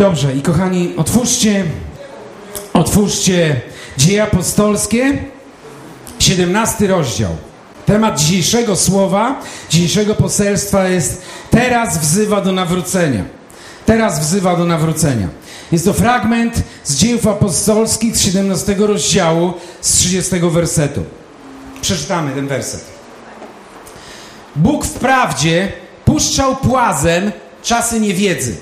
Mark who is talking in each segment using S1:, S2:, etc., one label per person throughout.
S1: Dobrze, i kochani, otwórzcie Dzieje Apostolskie, 17 rozdział. Temat dzisiejszego słowa, dzisiejszego poselstwa jest teraz wzywa do nawrócenia. Teraz wzywa do nawrócenia. Jest to fragment z Dziejów Apostolskich z 17 rozdziału, z 30 wersetu. Przeczytamy ten werset. Bóg wprawdzie puszczał płazem czasy niewiedzy.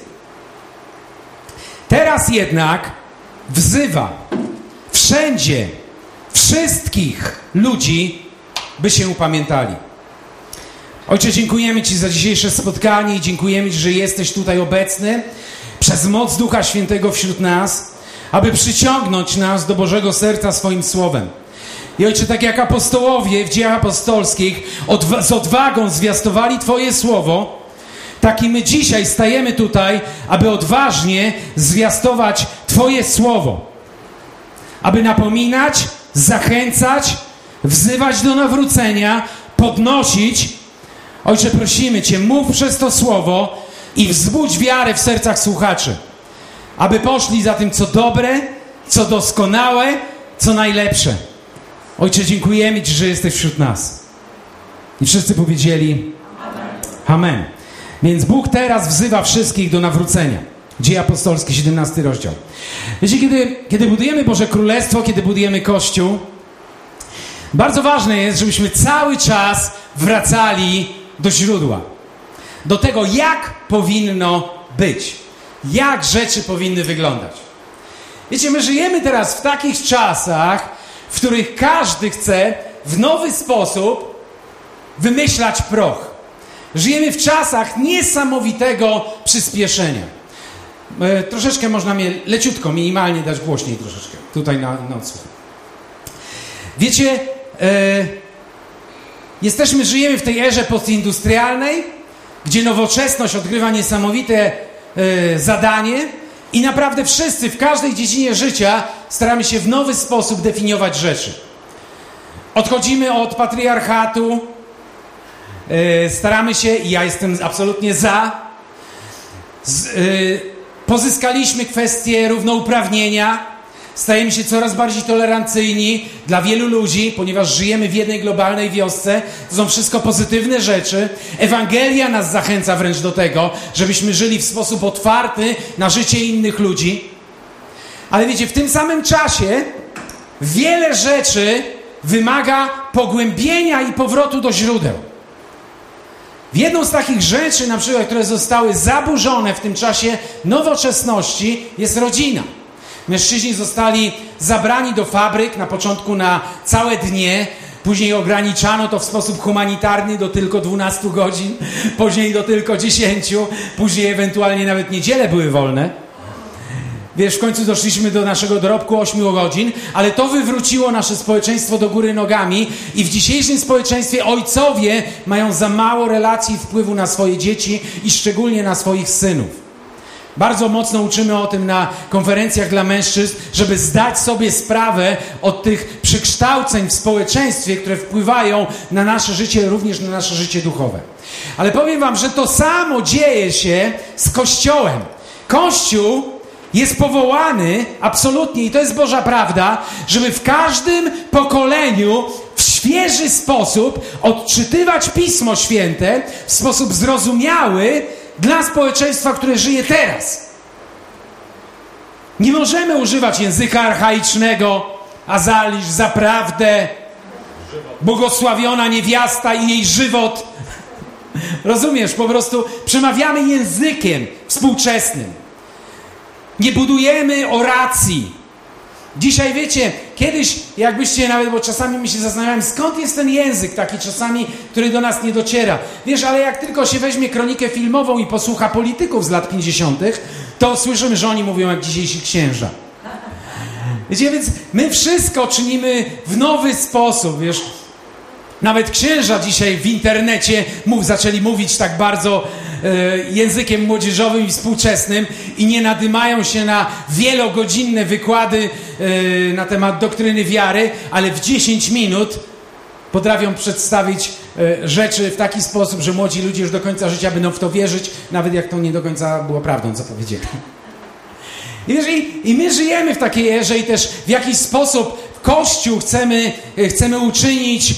S1: Teraz jednak wzywa wszędzie wszystkich ludzi, by się upamiętali. Ojcze, dziękujemy Ci za dzisiejsze spotkanie i dziękujemy Ci, że jesteś tutaj obecny przez moc Ducha Świętego wśród nas, aby przyciągnąć nas do Bożego serca swoim słowem. I Ojcze, tak jak apostołowie w Dziejach Apostolskich z odwagą zwiastowali Twoje słowo, tak i my dzisiaj stajemy tutaj, aby odważnie zwiastować Twoje słowo. Aby napominać, zachęcać, wzywać do nawrócenia, podnosić. Ojcze, prosimy Cię, mów przez to słowo i wzbudź wiarę w sercach słuchaczy. Aby poszli za tym, co dobre, co doskonałe, co najlepsze. Ojcze, dziękujemy Ci, że jesteś wśród nas. I wszyscy powiedzieli Amen. Więc Bóg teraz wzywa wszystkich do nawrócenia. Dzieje Apostolskie, 17 rozdział. Wiecie, kiedy budujemy Boże Królestwo, kiedy budujemy Kościół, bardzo ważne jest, żebyśmy cały czas wracali do źródła. Do tego, jak powinno być. Jak rzeczy powinny wyglądać. Wiecie, my żyjemy teraz w takich czasach, w których każdy chce w nowy sposób wymyślać proch. Żyjemy w czasach niesamowitego przyspieszenia. Troszeczkę można mnie leciutko, minimalnie dać głośniej troszeczkę. Tutaj na odsłuch. Wiecie, żyjemy w tej erze postindustrialnej, gdzie nowoczesność odgrywa niesamowite zadanie i naprawdę wszyscy w każdej dziedzinie życia staramy się w nowy sposób definiować rzeczy. Odchodzimy od patriarchatu, staramy się, i ja jestem absolutnie za, pozyskaliśmy kwestię równouprawnienia, stajemy się coraz bardziej tolerancyjni dla wielu ludzi, ponieważ żyjemy w jednej globalnej wiosce. To są wszystko pozytywne rzeczy. Ewangelia nas zachęca wręcz do tego, żebyśmy żyli w sposób otwarty na życie innych ludzi. Ale wiecie, w tym samym czasie wiele rzeczy wymaga pogłębienia i powrotu do źródeł. Jedną z takich rzeczy, na przykład, które zostały zaburzone w tym czasie nowoczesności, jest rodzina. Mężczyźni zostali zabrani do fabryk, na początku na całe dnie, później ograniczano to w sposób humanitarny do tylko 12 godzin, później do tylko 10, później ewentualnie nawet niedziele były wolne. Wiesz, w końcu doszliśmy do naszego dorobku 8 godzin, ale to wywróciło nasze społeczeństwo do góry nogami i w dzisiejszym społeczeństwie ojcowie mają za mało relacji i wpływu na swoje dzieci i szczególnie na swoich synów. Bardzo mocno uczymy o tym na konferencjach dla mężczyzn, żeby zdać sobie sprawę od tych przekształceń w społeczeństwie, które wpływają na nasze życie, również na nasze życie duchowe. Ale powiem wam, że to samo dzieje się z Kościołem. Kościół jest powołany absolutnie, i to jest Boża prawda, żeby w każdym pokoleniu w świeży sposób odczytywać Pismo Święte w sposób zrozumiały dla społeczeństwa, które żyje teraz. Nie możemy używać języka archaicznego, azalisz, zaprawdę, błogosławiona niewiasta i jej żywot. Rozumiesz? Po prostu przemawiamy językiem współczesnym. Nie budujemy oracji. Dzisiaj, wiecie, kiedyś, jakbyście nawet, bo czasami mi się zastanawiałem, skąd jest ten język taki czasami, który do nas nie dociera. Wiesz, ale jak tylko się weźmie kronikę filmową i posłucha polityków z lat 50., to słyszymy, że oni mówią jak dzisiejsi księża. Wiecie, więc my wszystko czynimy w nowy sposób, wiesz. Nawet księża dzisiaj w internecie zaczęli mówić tak bardzo językiem młodzieżowym i współczesnym i nie nadymają się na wielogodzinne wykłady na temat doktryny wiary, ale w 10 minut potrafią przedstawić rzeczy w taki sposób, że młodzi ludzie już do końca życia będą w to wierzyć, nawet jak to nie do końca było prawdą, co powiedzieli. I my żyjemy w takiej erze i też w jakiś sposób Kościół chcemy uczynić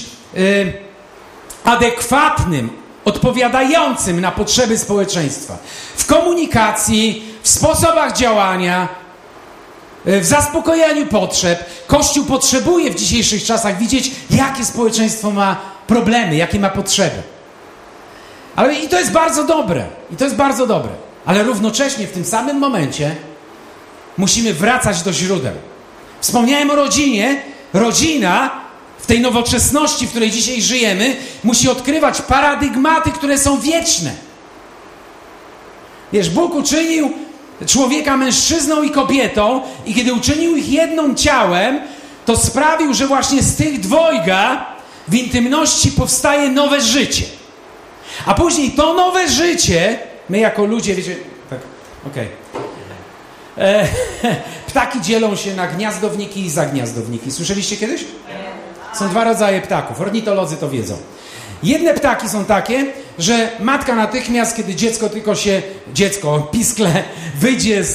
S1: adekwatnym, odpowiadającym na potrzeby społeczeństwa. W komunikacji, w sposobach działania, w zaspokojaniu potrzeb. Kościół potrzebuje w dzisiejszych czasach widzieć, jakie społeczeństwo ma problemy, jakie ma potrzeby. I to jest bardzo dobre. Ale równocześnie w tym samym momencie musimy wracać do źródeł. Wspomniałem o rodzinie. Rodzina w tej nowoczesności, w której dzisiaj żyjemy, musi odkrywać paradygmaty, które są wieczne. Wiesz, Bóg uczynił człowieka mężczyzną i kobietą i kiedy uczynił ich jednym ciałem, to sprawił, że właśnie z tych dwojga w intymności powstaje nowe życie. A później to nowe życie, my jako ludzie, wiecie, tak, okej. Ptaki dzielą się na gniazdowniki i zagniazdowniki. Słyszeliście kiedyś? Są dwa rodzaje ptaków. Ornitolodzy to wiedzą. Jedne ptaki są takie, że matka natychmiast, kiedy piskle wyjdzie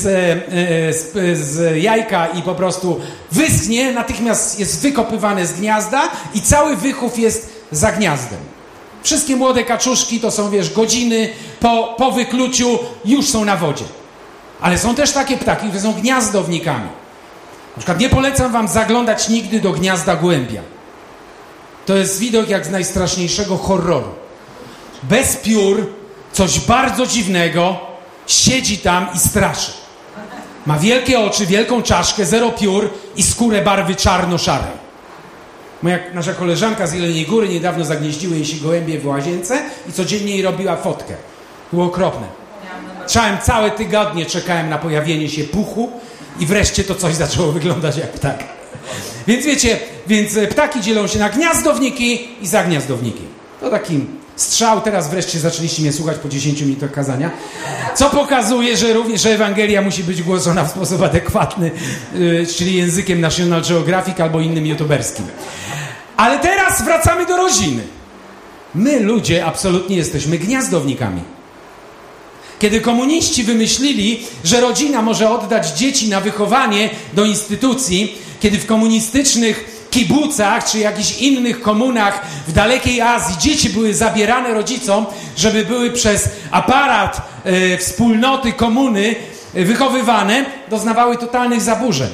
S1: z jajka i po prostu wyschnie, natychmiast jest wykopywane z gniazda i cały wychów jest za gniazdem. Wszystkie młode kaczuszki to są, wiesz, godziny po wykluciu już są na wodzie. Ale są też takie ptaki, które są gniazdownikami. Na przykład nie polecam wam zaglądać nigdy do gniazda głębia. To jest widok jak z najstraszniejszego horroru. Bez piór, coś bardzo dziwnego, siedzi tam i straszy. Ma wielkie oczy, wielką czaszkę, 0 piór i skórę barwy czarno-szarej. Nasza koleżanka z Jeleniej Góry niedawno zagnieździły jej się gołębie w łazience i codziennie jej robiła fotkę. Było okropne. Całe tygodnie czekałem na pojawienie się puchu i wreszcie to coś zaczęło wyglądać jak ptak. Więc wiecie, ptaki dzielą się na gniazdowniki i zagniazdowniki. To taki strzał, teraz wreszcie zaczęliście mnie słuchać po 10 minutach kazania, co pokazuje, że również Ewangelia musi być głoszona w sposób adekwatny, czyli językiem National Geographic albo innym youtuberskim. Ale teraz wracamy do rodziny. My, ludzie, absolutnie jesteśmy gniazdownikami. Kiedy komuniści wymyślili, że rodzina może oddać dzieci na wychowanie do instytucji, kiedy w komunistycznych kibucach czy jakichś innych komunach w dalekiej Azji dzieci były zabierane rodzicom, żeby były przez aparat wspólnoty komuny wychowywane, doznawały totalnych zaburzeń.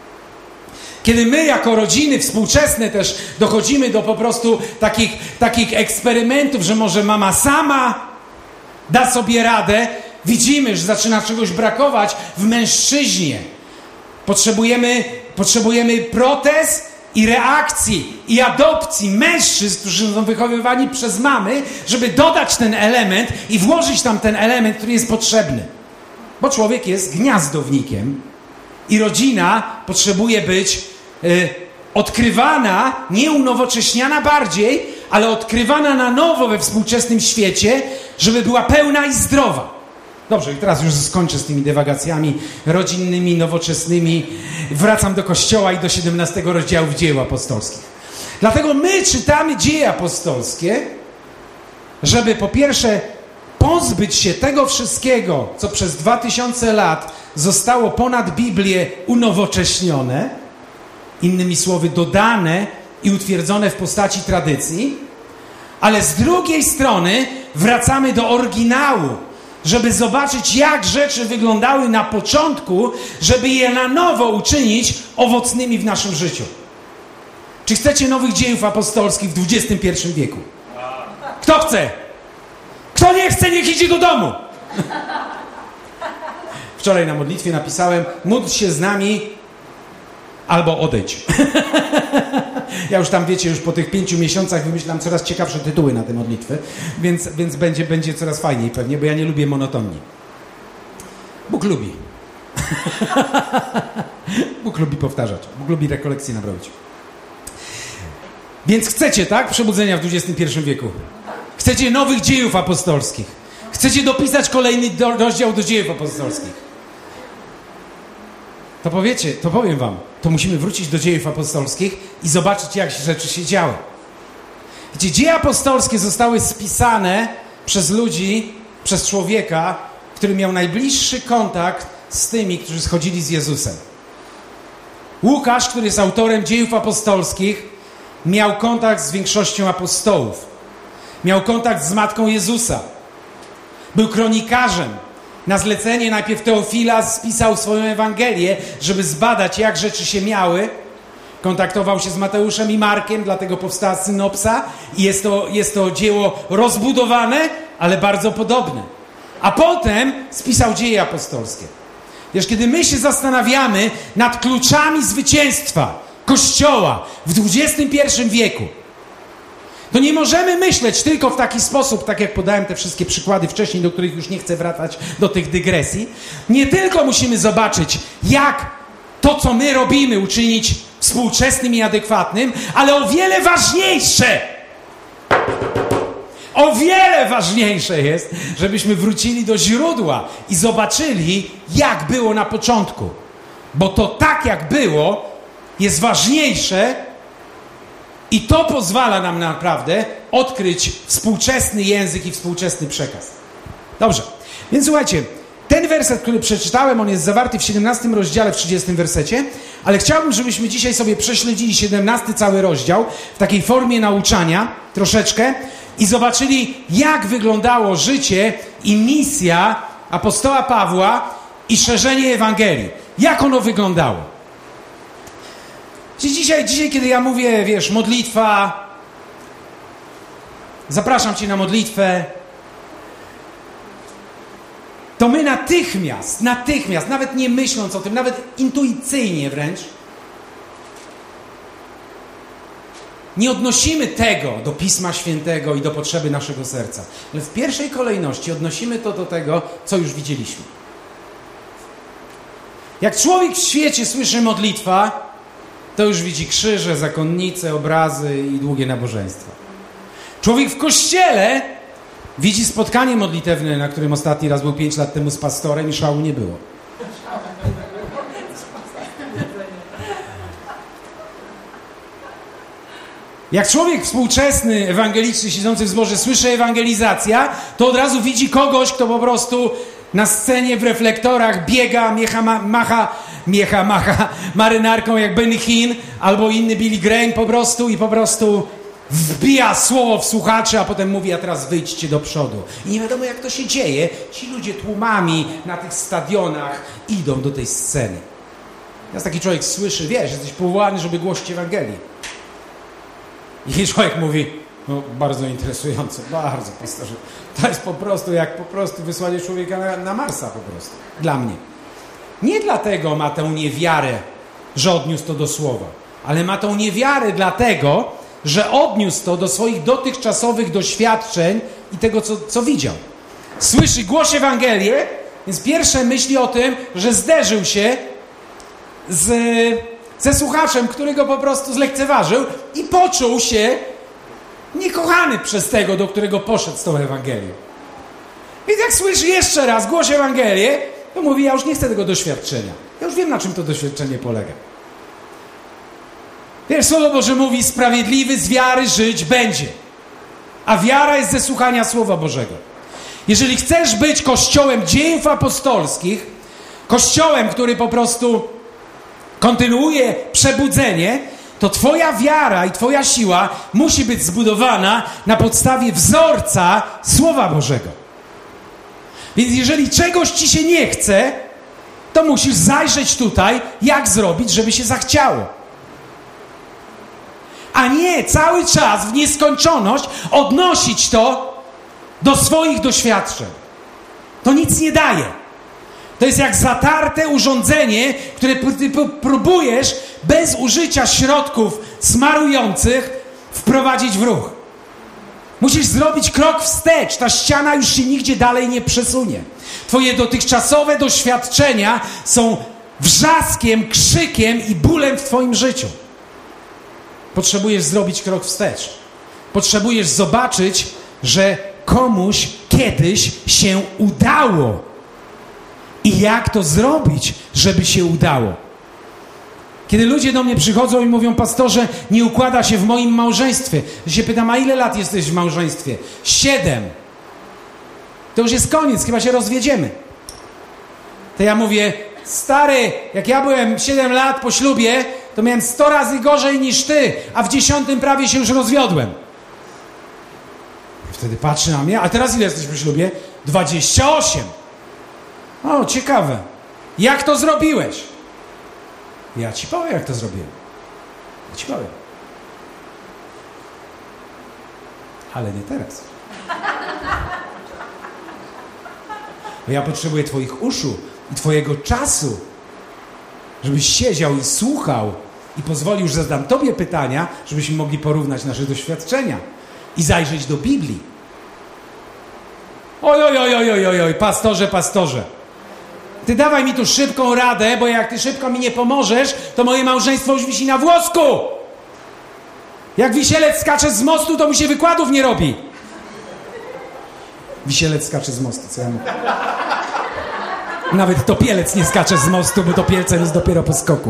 S1: Kiedy my jako rodziny współczesne też dochodzimy do po prostu takich eksperymentów, że może mama sama da sobie radę, widzimy, że zaczyna czegoś brakować w mężczyźnie. Potrzebujemy protez i reakcji i adopcji mężczyzn, którzy są wychowywani przez mamy, żeby dodać ten element i włożyć tam ten element, który jest potrzebny. Bo człowiek jest gniazdownikiem i rodzina potrzebuje być odkrywana, nie unowocześniana bardziej, ale odkrywana na nowo we współczesnym świecie, żeby była pełna i zdrowa. Dobrze, i teraz już skończę z tymi dywagacjami rodzinnymi, nowoczesnymi. Wracam do Kościoła i do 17 rozdziału Dzieł Apostolskich. Dlatego my czytamy Dzieje Apostolskie, żeby po pierwsze pozbyć się tego wszystkiego, co przez 2000 lat zostało ponad Biblię unowocześnione, innymi słowy dodane i utwierdzone w postaci tradycji, ale z drugiej strony wracamy do oryginału, żeby zobaczyć, jak rzeczy wyglądały na początku, żeby je na nowo uczynić owocnymi w naszym życiu. Czy chcecie nowych dziejów apostolskich w XXI wieku? Kto chce? Kto nie chce, niech idzie do domu! Wczoraj na modlitwie napisałem: módl się z nami albo odejdź. Ja już tam, wiecie, już po tych 5 miesiącach wymyślam coraz ciekawsze tytuły na te modlitwy, więc będzie coraz fajniej pewnie, bo ja nie lubię monotonii. Bóg lubi. Bóg lubi powtarzać. Bóg lubi rekolekcje nabrać. Więc chcecie, tak? Przebudzenia w XXI wieku. Chcecie nowych dziejów apostolskich. Chcecie dopisać kolejny rozdział do dziejów apostolskich. To powiecie, to powiem wam, to musimy wrócić do dziejów apostolskich i zobaczyć, jak rzeczy się działy. Wiecie, dzieje apostolskie zostały spisane przez ludzi, przez człowieka, który miał najbliższy kontakt z tymi, którzy schodzili z Jezusem. Łukasz, który jest autorem Dziejów Apostolskich, miał kontakt z większością apostołów. Miał kontakt z matką Jezusa. Był kronikarzem. Na zlecenie najpierw Teofila spisał swoją Ewangelię, żeby zbadać, jak rzeczy się miały. Kontaktował się z Mateuszem i Markiem, dlatego powstała synopsa. I jest to dzieło rozbudowane, ale bardzo podobne. A potem spisał Dzieje Apostolskie. Wiesz, kiedy my się zastanawiamy nad kluczami zwycięstwa Kościoła w XXI wieku, to nie możemy myśleć tylko w taki sposób, tak jak podałem te wszystkie przykłady wcześniej, do których już nie chcę wracać, do tych dygresji. Nie tylko musimy zobaczyć, jak to, co my robimy, uczynić współczesnym i adekwatnym, ale o wiele ważniejsze jest, żebyśmy wrócili do źródła i zobaczyli, jak było na początku. Bo to tak, jak było, jest ważniejsze i to pozwala nam naprawdę odkryć współczesny język i współczesny przekaz. Dobrze, więc słuchajcie, ten werset, który przeczytałem, on jest zawarty w 17 rozdziale, w 30 wersecie, ale chciałbym, żebyśmy dzisiaj sobie prześledzili 17 cały rozdział w takiej formie nauczania troszeczkę i zobaczyli, jak wyglądało życie i misja apostoła Pawła i szerzenie Ewangelii. Jak ono wyglądało. Dzisiaj, kiedy ja mówię, wiesz, modlitwa, zapraszam Cię na modlitwę, to my natychmiast, nawet nie myśląc o tym, nawet intuicyjnie wręcz, nie odnosimy tego do Pisma Świętego i do potrzeby naszego serca. Ale w pierwszej kolejności odnosimy to do tego, co już widzieliśmy. Jak człowiek w świecie słyszy modlitwa, to już widzi krzyże, zakonnice, obrazy i długie nabożeństwa. Człowiek w kościele widzi spotkanie modlitewne, na którym ostatni raz był 5 lat temu z pastorem i szału nie było. Jak człowiek współczesny, ewangeliczny, siedzący w zborze słyszy ewangelizacja, to od razu widzi kogoś, kto po prostu na scenie w reflektorach biega, macha marynarką jak Benny Hinn albo inny Billy Graham po prostu wbija słowo w słuchaczy, a potem mówi, a teraz wyjdźcie do przodu. I nie wiadomo, jak to się dzieje. Ci ludzie tłumami na tych stadionach idą do tej sceny. Teraz taki człowiek słyszy, wiesz, jesteś powołany, żeby głosić Ewangelię. I człowiek mówi, no bardzo interesujące, bardzo, pastorze. To jest po prostu jak wysłanie człowieka na Marsa po prostu. Dla mnie. Nie dlatego ma tę niewiarę, że odniósł to do słowa, ale ma tą niewiarę dlatego, że odniósł to do swoich dotychczasowych doświadczeń i tego, co widział. Słyszy, głosi Ewangelię, więc pierwsze myśli o tym, że zderzył się ze słuchaczem, który go po prostu zlekceważył i poczuł się niekochany przez tego, do którego poszedł z tą Ewangelią. Więc jak słyszy jeszcze raz, głosi Ewangelię, to mówi, ja już nie chcę tego doświadczenia. Ja już wiem, na czym to doświadczenie polega. Wiesz, Słowo Boże mówi, sprawiedliwy z wiary żyć będzie. A wiara jest ze słuchania Słowa Bożego. Jeżeli chcesz być Kościołem Dziejów Apostolskich, Kościołem, który po prostu kontynuuje przebudzenie, to twoja wiara i twoja siła musi być zbudowana na podstawie wzorca Słowa Bożego. Więc jeżeli czegoś ci się nie chce, to musisz zajrzeć tutaj, jak zrobić, żeby się zachciało. A nie cały czas w nieskończoność odnosić to do swoich doświadczeń. To nic nie daje. To jest jak zatarte urządzenie, które ty próbujesz bez użycia środków smarujących wprowadzić w ruch. Musisz zrobić krok wstecz. Ta ściana już się nigdzie dalej nie przesunie. Twoje dotychczasowe doświadczenia są wrzaskiem, krzykiem i bólem w twoim życiu. Potrzebujesz zrobić krok wstecz. Potrzebujesz zobaczyć, że komuś kiedyś się udało. I jak to zrobić, żeby się udało? Kiedy ludzie do mnie przychodzą i mówią, pastorze, nie układa się w moim małżeństwie. Ja się pytam, a ile lat jesteś w małżeństwie? 7. To już jest koniec, chyba się rozwiedziemy. To ja mówię, stary, jak ja byłem 7 lat po ślubie, to miałem 100 razy gorzej niż ty, a w 10 prawie się już rozwiodłem. I wtedy patrzy na mnie, a teraz ile jesteś po ślubie? 28. O, ciekawe. Jak to zrobiłeś? Ja ci powiem, jak to zrobiłem. Ja ci powiem. Ale nie teraz. Bo ja potrzebuję twoich uszu i twojego czasu, żebyś siedział i słuchał i pozwolił, że zadam tobie pytania, żebyśmy mogli porównać nasze doświadczenia i zajrzeć do Biblii. Oj, pastorze. Ty dawaj mi tu szybką radę, bo jak ty szybko mi nie pomożesz, to moje małżeństwo już wisi na włosku. Jak wisielec skacze z mostu, to mi się wykładów nie robi. Wisielec skacze z mostu, co ja mówię? Nawet topielec nie skacze z mostu, bo topielcem jest dopiero po skoku.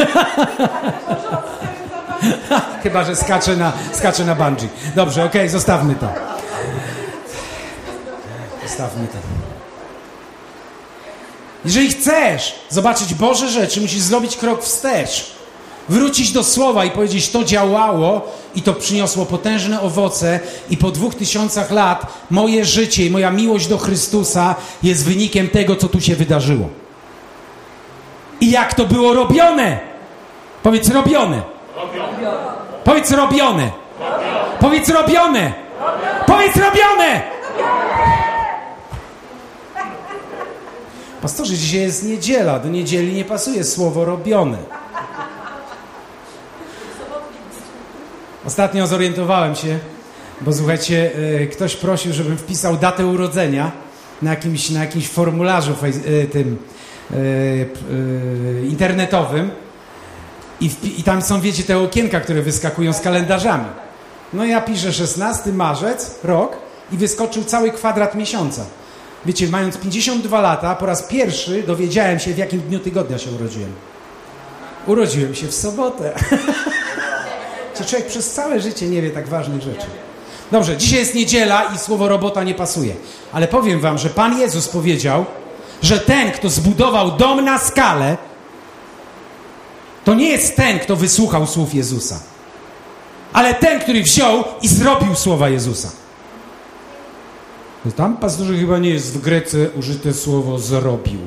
S1: Chyba że skacze na bungee. Dobrze, okej, zostawmy to. Zostawmy to. Jeżeli chcesz zobaczyć Boże rzeczy, musisz zrobić krok wstecz. Wrócić do Słowa i powiedzieć, to działało i to przyniosło potężne owoce i po 2000 lat moje życie i moja miłość do Chrystusa jest wynikiem tego, co tu się wydarzyło. I jak to było robione? Powiedz robione. Powiedz robione. Powiedz robione. Powiedz robione. Pastorze, dzisiaj jest niedziela. Do niedzieli nie pasuje słowo robione. Ostatnio zorientowałem się, bo słuchajcie, ktoś prosił, żebym wpisał datę urodzenia na jakimś formularzu internetowym i tam są, wiecie, te okienka, które wyskakują z kalendarzami. No ja piszę 16 marzec, rok i wyskoczył cały kwadrat miesiąca. Wiecie, mając 52 lata, po raz pierwszy dowiedziałem się, w jakim dniu tygodnia się urodziłem. Urodziłem się w sobotę. Czy człowiek przez całe życie nie wie tak ważnych rzeczy. Dobrze, dzisiaj jest niedziela i słowo robota nie pasuje. Ale powiem wam, że Pan Jezus powiedział, że ten, kto zbudował dom na skalę, to nie jest ten, kto wysłuchał słów Jezusa, ale ten, który wziął i zrobił słowa Jezusa. No tam, pastorze, chyba nie jest w Grece użyte słowo zrobił.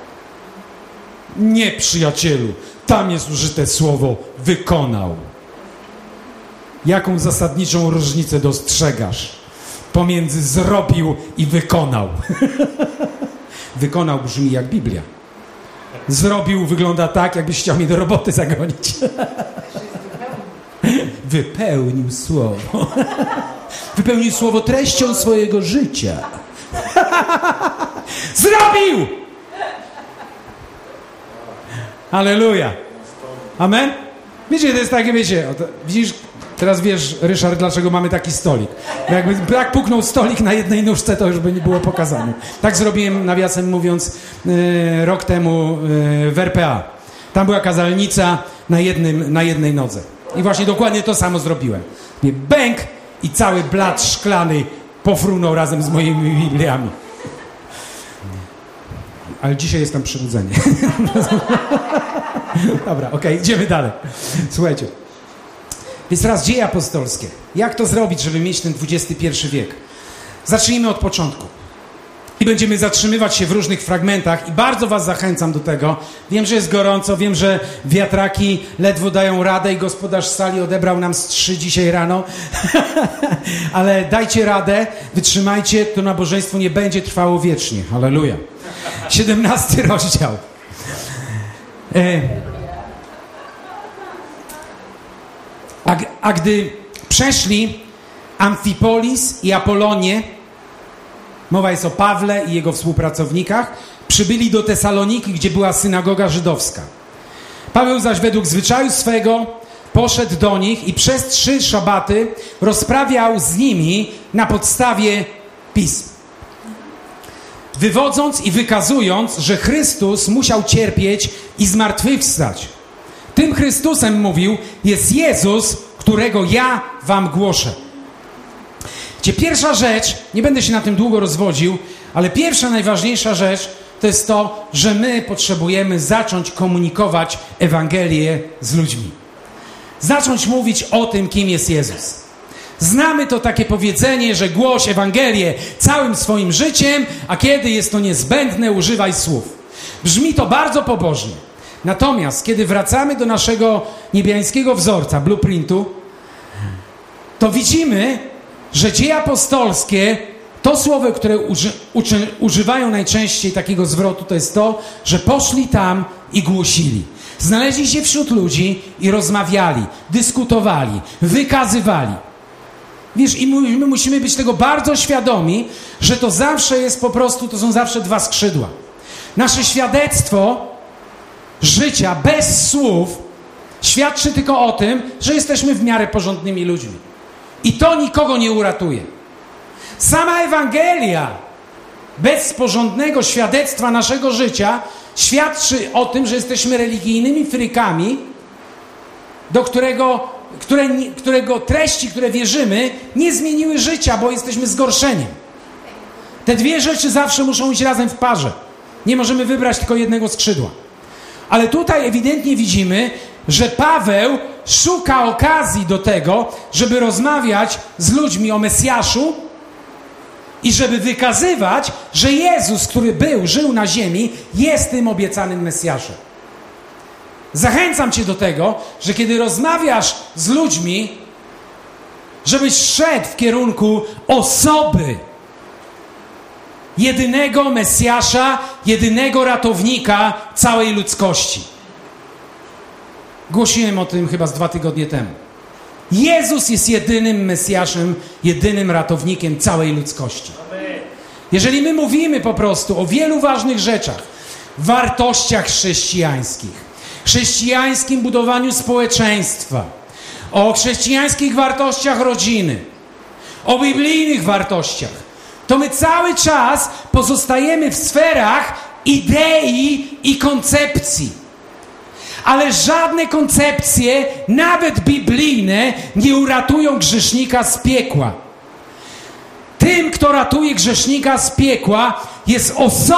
S1: Nie, przyjacielu, tam jest użyte słowo wykonał. Jaką zasadniczą różnicę dostrzegasz pomiędzy zrobił i wykonał? Wykonał brzmi jak Biblia. Zrobił wygląda tak, jakbyś chciał mnie do roboty zagonić. Wypełnił słowo. Wypełnił słowo treścią swojego życia. Zrobił! Halleluja. Amen? Wiecie, to jest takie, wiecie, widzisz, teraz wiesz, Ryszard, dlaczego mamy taki stolik. Jakby jak puknął stolik na jednej nóżce, to już by nie było pokazane. Tak zrobiłem, nawiasem mówiąc, rok temu w RPA. Tam była kazalnica na jednej nodze. I właśnie dokładnie to samo zrobiłem. Bęk i cały blat szklany pofrunął razem z moimi Bibliami. Ale dzisiaj jest tam przebudzenie. Dobra, okej, idziemy dalej. Słuchajcie. Więc teraz dzieje apostolskie. Jak to zrobić, żeby mieć ten XXI wiek? Zacznijmy od początku. I będziemy zatrzymywać się w różnych fragmentach i bardzo was zachęcam do tego. Wiem, że jest gorąco, wiem, że wiatraki ledwo dają radę i gospodarz sali odebrał nam z 3 dzisiaj rano. Ale dajcie radę, wytrzymajcie, to nabożeństwo nie będzie trwało wiecznie. Halleluja. 17 rozdział. A gdy przeszli Amfipolis i Apolonię, mowa jest o Pawle i jego współpracownikach, przybyli do Tesaloniki, gdzie była synagoga żydowska. Paweł zaś według zwyczaju swego poszedł do nich i przez 3 szabaty rozprawiał z nimi na podstawie pism, wywodząc i wykazując, że Chrystus musiał cierpieć i zmartwychwstać. Tym Chrystusem, mówił, jest Jezus, którego ja wam głoszę. Gdzie pierwsza rzecz, nie będę się na tym długo rozwodził, ale pierwsza, najważniejsza rzecz, to jest to, że my potrzebujemy zacząć komunikować Ewangelię z ludźmi. Zacząć mówić o tym, kim jest Jezus. Znamy to takie powiedzenie, że głoś Ewangelię całym swoim życiem, a kiedy jest to niezbędne, używaj słów. Brzmi to bardzo pobożnie. Natomiast kiedy wracamy do naszego niebiańskiego wzorca, blueprintu, to widzimy, że dzieje apostolskie, to słowo, które używają najczęściej takiego zwrotu, to jest to, że poszli tam i głosili. Znaleźli się wśród ludzi i rozmawiali, dyskutowali, wykazywali. Wiesz, i my musimy być tego bardzo świadomi, że to zawsze jest po prostu, to są zawsze dwa skrzydła. Nasze świadectwo życia bez słów świadczy tylko o tym, że jesteśmy w miarę porządnymi ludźmi. I to nikogo nie uratuje. Sama Ewangelia bez porządnego świadectwa naszego życia świadczy o tym, że jesteśmy religijnymi frykami, do którego treści, które wierzymy, nie zmieniły życia, bo jesteśmy zgorszeniem. Te dwie rzeczy zawsze muszą iść razem w parze. Nie możemy wybrać tylko jednego skrzydła. Ale tutaj ewidentnie widzimy, że Paweł szuka okazji do tego, żeby rozmawiać z ludźmi o Mesjaszu i żeby wykazywać, że Jezus, który żył na ziemi, jest tym obiecanym Mesjaszem. Zachęcam Cię do tego, że kiedy rozmawiasz z ludźmi, żebyś szedł w kierunku osoby jedynego Mesjasza, jedynego ratownika całej ludzkości. Głosiłem o tym chyba z 2 tygodnie temu. Jezus jest jedynym Mesjaszem, jedynym ratownikiem całej ludzkości. Jeżeli my mówimy po prostu o wielu ważnych rzeczach, wartościach chrześcijańskich, chrześcijańskim budowaniu społeczeństwa, o chrześcijańskich wartościach rodziny, o biblijnych wartościach, to my cały czas pozostajemy w sferach idei i koncepcji. Ale żadne koncepcje, nawet biblijne, nie uratują grzesznika z piekła. Tym, kto ratuje grzesznika z piekła, jest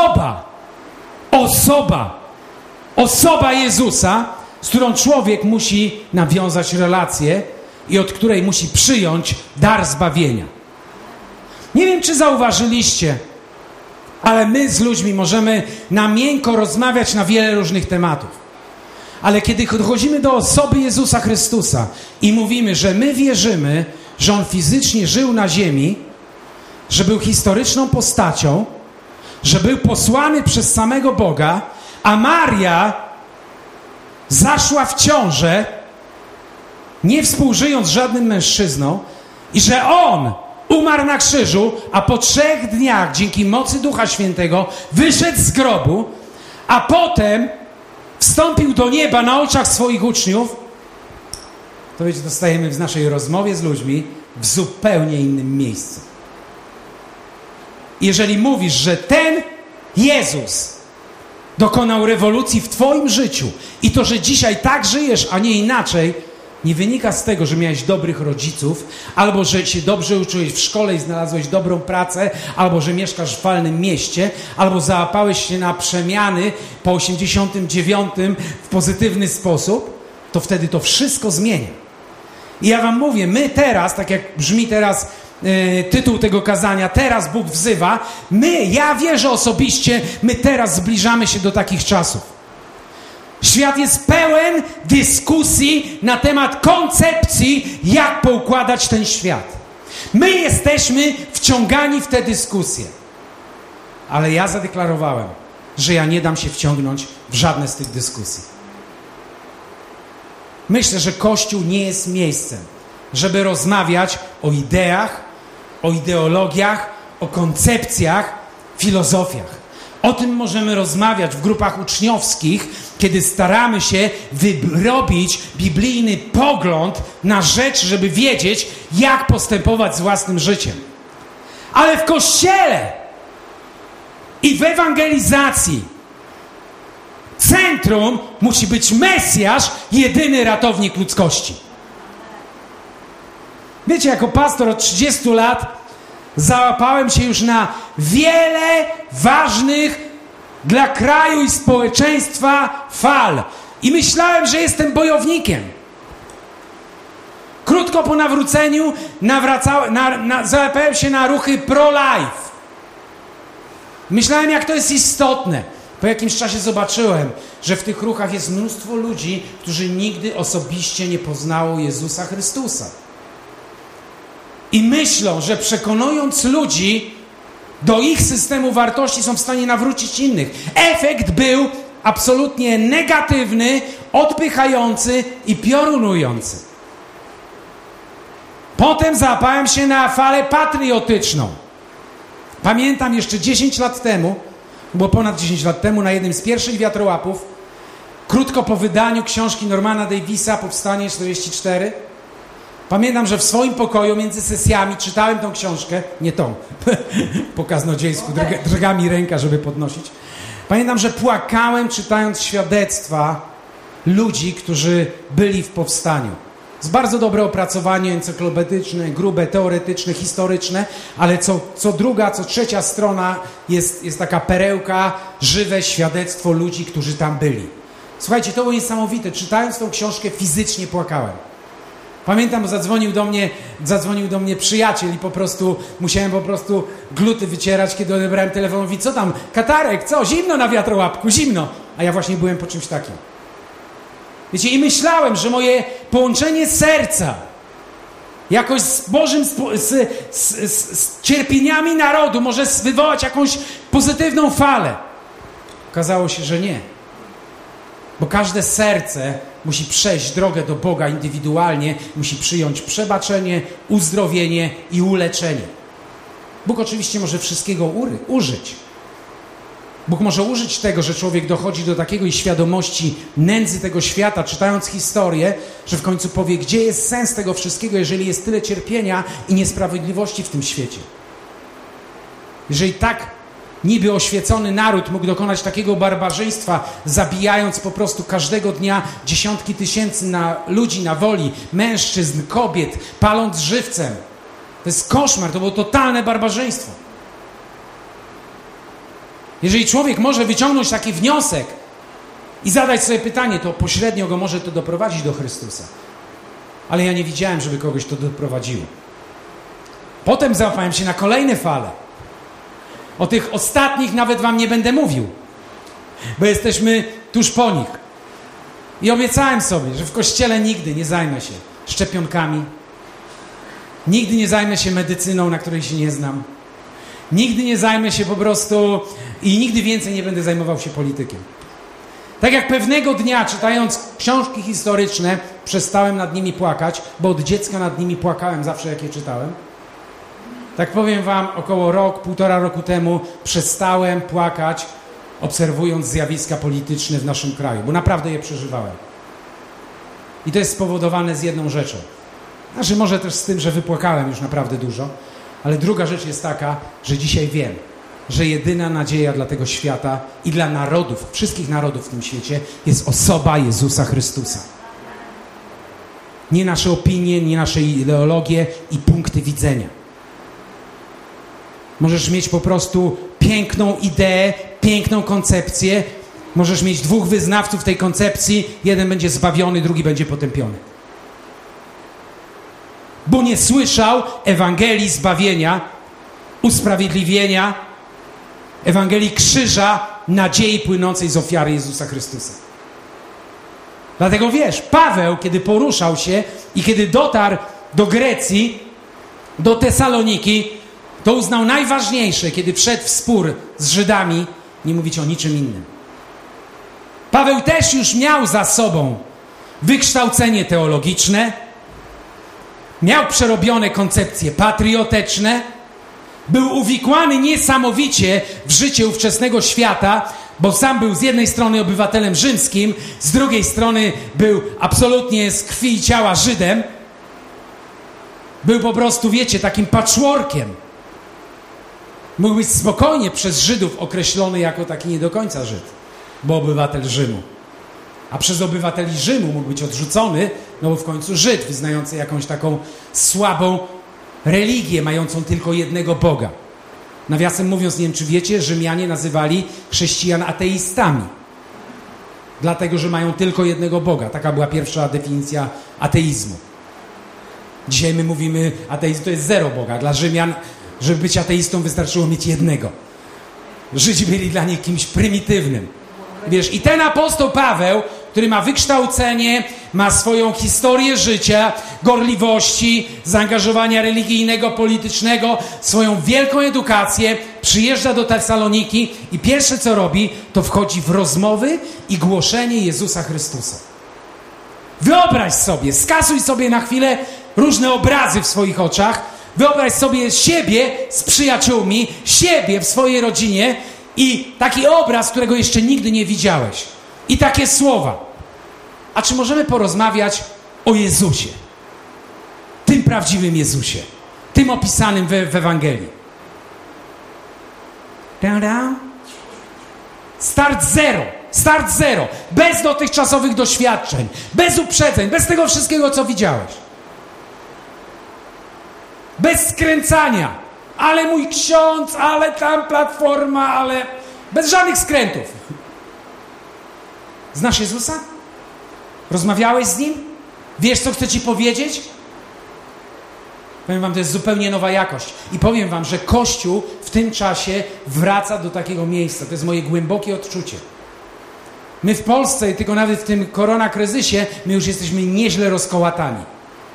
S1: osoba Jezusa, z którą człowiek musi nawiązać relację i od której musi przyjąć dar zbawienia. Nie wiem, czy zauważyliście, ale my z ludźmi możemy na miękko rozmawiać na wiele różnych tematów. Ale kiedy dochodzimy do osoby Jezusa Chrystusa i mówimy, że my wierzymy, że On fizycznie żył na ziemi, że był historyczną postacią, że był posłany przez samego Boga, a Maria zaszła w ciążę, nie współżyjąc z żadnym mężczyzną, i że On umarł na krzyżu, a po 3 dniach dzięki mocy Ducha Świętego wyszedł z grobu, a potem wstąpił do nieba na oczach swoich uczniów, to wiecie, dostajemy w naszej rozmowie z ludźmi w zupełnie innym miejscu. Jeżeli mówisz, że ten Jezus dokonał rewolucji w twoim życiu i to, że dzisiaj tak żyjesz, a nie inaczej, nie wynika z tego, że miałeś dobrych rodziców, albo że się dobrze uczyłeś w szkole i znalazłeś dobrą pracę, albo że mieszkasz w fajnym mieście, albo załapałeś się na przemiany po 89 w pozytywny sposób, to wtedy to wszystko zmienia. I ja wam mówię, my teraz, tak jak brzmi teraz tytuł tego kazania, teraz Bóg wzywa, ja wierzę osobiście, my teraz zbliżamy się do takich czasów. Świat jest pełen dyskusji na temat koncepcji, jak poukładać ten świat. My jesteśmy wciągani w te dyskusje. Ale ja zadeklarowałem, że ja nie dam się wciągnąć w żadne z tych dyskusji. Myślę, że Kościół nie jest miejscem, żeby rozmawiać o ideach, o ideologiach, o koncepcjach, filozofiach. O tym możemy rozmawiać w grupach uczniowskich, kiedy staramy się wyrobić biblijny pogląd na rzecz, żeby wiedzieć, jak postępować z własnym życiem. Ale w Kościele i w ewangelizacji centrum musi być Mesjasz, jedyny ratownik ludzkości. Wiecie, jako pastor od 30 lat załapałem się już na wiele ważnych dla kraju i społeczeństwa fal. I myślałem, że jestem bojownikiem. Krótko po nawróceniu załapałem się na ruchy pro-life. Myślałem, jak to jest istotne. Po jakimś czasie zobaczyłem, że w tych ruchach jest mnóstwo ludzi, którzy nigdy osobiście nie poznało Jezusa Chrystusa. I myślą, że przekonując ludzi do ich systemu wartości, są w stanie nawrócić innych. Efekt był absolutnie negatywny, odpychający i piorunujący. Potem załapałem się na falę patriotyczną. Pamiętam jeszcze 10 lat temu, było ponad 10 lat temu, na jednym z pierwszych wiatrołapów, krótko po wydaniu książki Normana Davisa, Powstanie 44, pamiętam, że w swoim pokoju między sesjami czytałem tą książkę, nie tą, po kaznodziejsku, drga mi ręka, żeby podnosić. Pamiętam, że płakałem, czytając świadectwa ludzi, którzy byli w powstaniu. Jest bardzo dobre opracowanie encyklopedyczne, grube, teoretyczne, historyczne, ale co druga, co trzecia strona jest taka perełka, żywe świadectwo ludzi, którzy tam byli. Słuchajcie, to było niesamowite. Czytając tą książkę, fizycznie płakałem. Pamiętam, zadzwonił do mnie przyjaciel i musiałem gluty wycierać, kiedy odebrałem telefon. Mówi, co tam, katarek, co, zimno na wiatrołapku, zimno. A ja właśnie byłem po czymś takim. Wiecie, i myślałem, że moje połączenie serca jakoś z Bożym, z cierpieniami narodu może wywołać jakąś pozytywną falę. Okazało się, że nie. Bo każde serce musi przejść drogę do Boga indywidualnie, musi przyjąć przebaczenie, uzdrowienie i uleczenie. Bóg oczywiście może wszystkiego użyć. Bóg może użyć tego, że człowiek dochodzi do takiej świadomości nędzy tego świata, czytając historię, że w końcu powie, gdzie jest sens tego wszystkiego, jeżeli jest tyle cierpienia i niesprawiedliwości w tym świecie. Jeżeli tak niby oświecony naród mógł dokonać takiego barbarzyństwa, zabijając po prostu każdego dnia dziesiątki tysięcy ludzi na woli, mężczyzn, kobiet, paląc żywcem. To jest koszmar, to było totalne barbarzyństwo. Jeżeli człowiek może wyciągnąć taki wniosek i zadać sobie pytanie, to pośrednio go może to doprowadzić do Chrystusa. Ale ja nie widziałem, żeby kogoś to doprowadziło. Potem załapałem się na kolejne fale. O tych ostatnich nawet wam nie będę mówił, bo jesteśmy tuż po nich. I obiecałem sobie, że w Kościele nigdy nie zajmę się szczepionkami, nigdy nie zajmę się medycyną, na której się nie znam, nigdy nie zajmę się i nigdy więcej nie będę zajmował się politykiem. Tak jak pewnego dnia, czytając książki historyczne, przestałem nad nimi płakać, bo od dziecka nad nimi płakałem zawsze, jak je czytałem. Tak powiem wam, około półtora roku temu przestałem płakać, obserwując zjawiska polityczne w naszym kraju, bo naprawdę je przeżywałem. I to jest spowodowane z jedną rzeczą. Znaczy może też z tym, że wypłakałem już naprawdę dużo, ale druga rzecz jest taka, że dzisiaj wiem, że jedyna nadzieja dla tego świata i dla narodów, wszystkich narodów w tym świecie jest osoba Jezusa Chrystusa. Nie nasze opinie, nie nasze ideologie i punkty widzenia. Możesz mieć po prostu piękną ideę, piękną koncepcję. Możesz mieć dwóch wyznawców tej koncepcji. Jeden będzie zbawiony, drugi będzie potępiony. Bo nie słyszał Ewangelii zbawienia, usprawiedliwienia, Ewangelii krzyża, nadziei płynącej z ofiary Jezusa Chrystusa. Dlatego wiesz, Paweł, kiedy poruszał się i kiedy dotarł do Grecji, do Tesaloniki, to uznał najważniejsze, kiedy wszedł w spór z Żydami, nie mówić o niczym innym. Paweł też już miał za sobą wykształcenie teologiczne, miał przerobione koncepcje patriotyczne, był uwikłany niesamowicie w życie ówczesnego świata, bo sam był z jednej strony obywatelem rzymskim, z drugiej strony był absolutnie z krwi i ciała Żydem. Był po prostu, wiecie, takim patchworkiem. Mógł być spokojnie przez Żydów określony jako taki nie do końca Żyd, bo obywatel Rzymu. A przez obywateli Rzymu mógł być odrzucony, no bo w końcu Żyd, wyznający jakąś taką słabą religię, mającą tylko jednego Boga. Nawiasem mówiąc, nie wiem czy wiecie, Rzymianie nazywali chrześcijan ateistami. Dlatego, że mają tylko jednego Boga. Taka była pierwsza definicja ateizmu. Dzisiaj my mówimy, ateizm to jest zero Boga. Dla Rzymian, żeby być ateistą, wystarczyło mieć jednego. Żydzi byli dla nich kimś prymitywnym. Wiesz, i ten apostoł Paweł, który ma wykształcenie, ma swoją historię życia, gorliwości, zaangażowania religijnego, politycznego, swoją wielką edukację, przyjeżdża do Tesaloniki i pierwsze co robi, to wchodzi w rozmowy i głoszenie Jezusa Chrystusa. Wyobraź sobie, skasuj sobie na chwilę różne obrazy w swoich oczach, wyobraź sobie siebie z przyjaciółmi, siebie w swojej rodzinie i taki obraz, którego jeszcze nigdy nie widziałeś. I takie słowa. A czy możemy porozmawiać o Jezusie? Tym prawdziwym Jezusie. Tym opisanym w Ewangelii. Start zero. Start zero. Bez dotychczasowych doświadczeń. Bez uprzedzeń. Bez tego wszystkiego, co widziałeś. Bez skręcania. Ale mój ksiądz, ale tam platforma, ale... Bez żadnych skrętów. Znasz Jezusa? Rozmawiałeś z Nim? Wiesz, co chce Ci powiedzieć? Powiem Wam, to jest zupełnie nowa jakość. I powiem Wam, że Kościół w tym czasie wraca do takiego miejsca. To jest moje głębokie odczucie. My w Polsce, i tylko nawet w tym koronakryzysie, my już jesteśmy nieźle rozkołatani.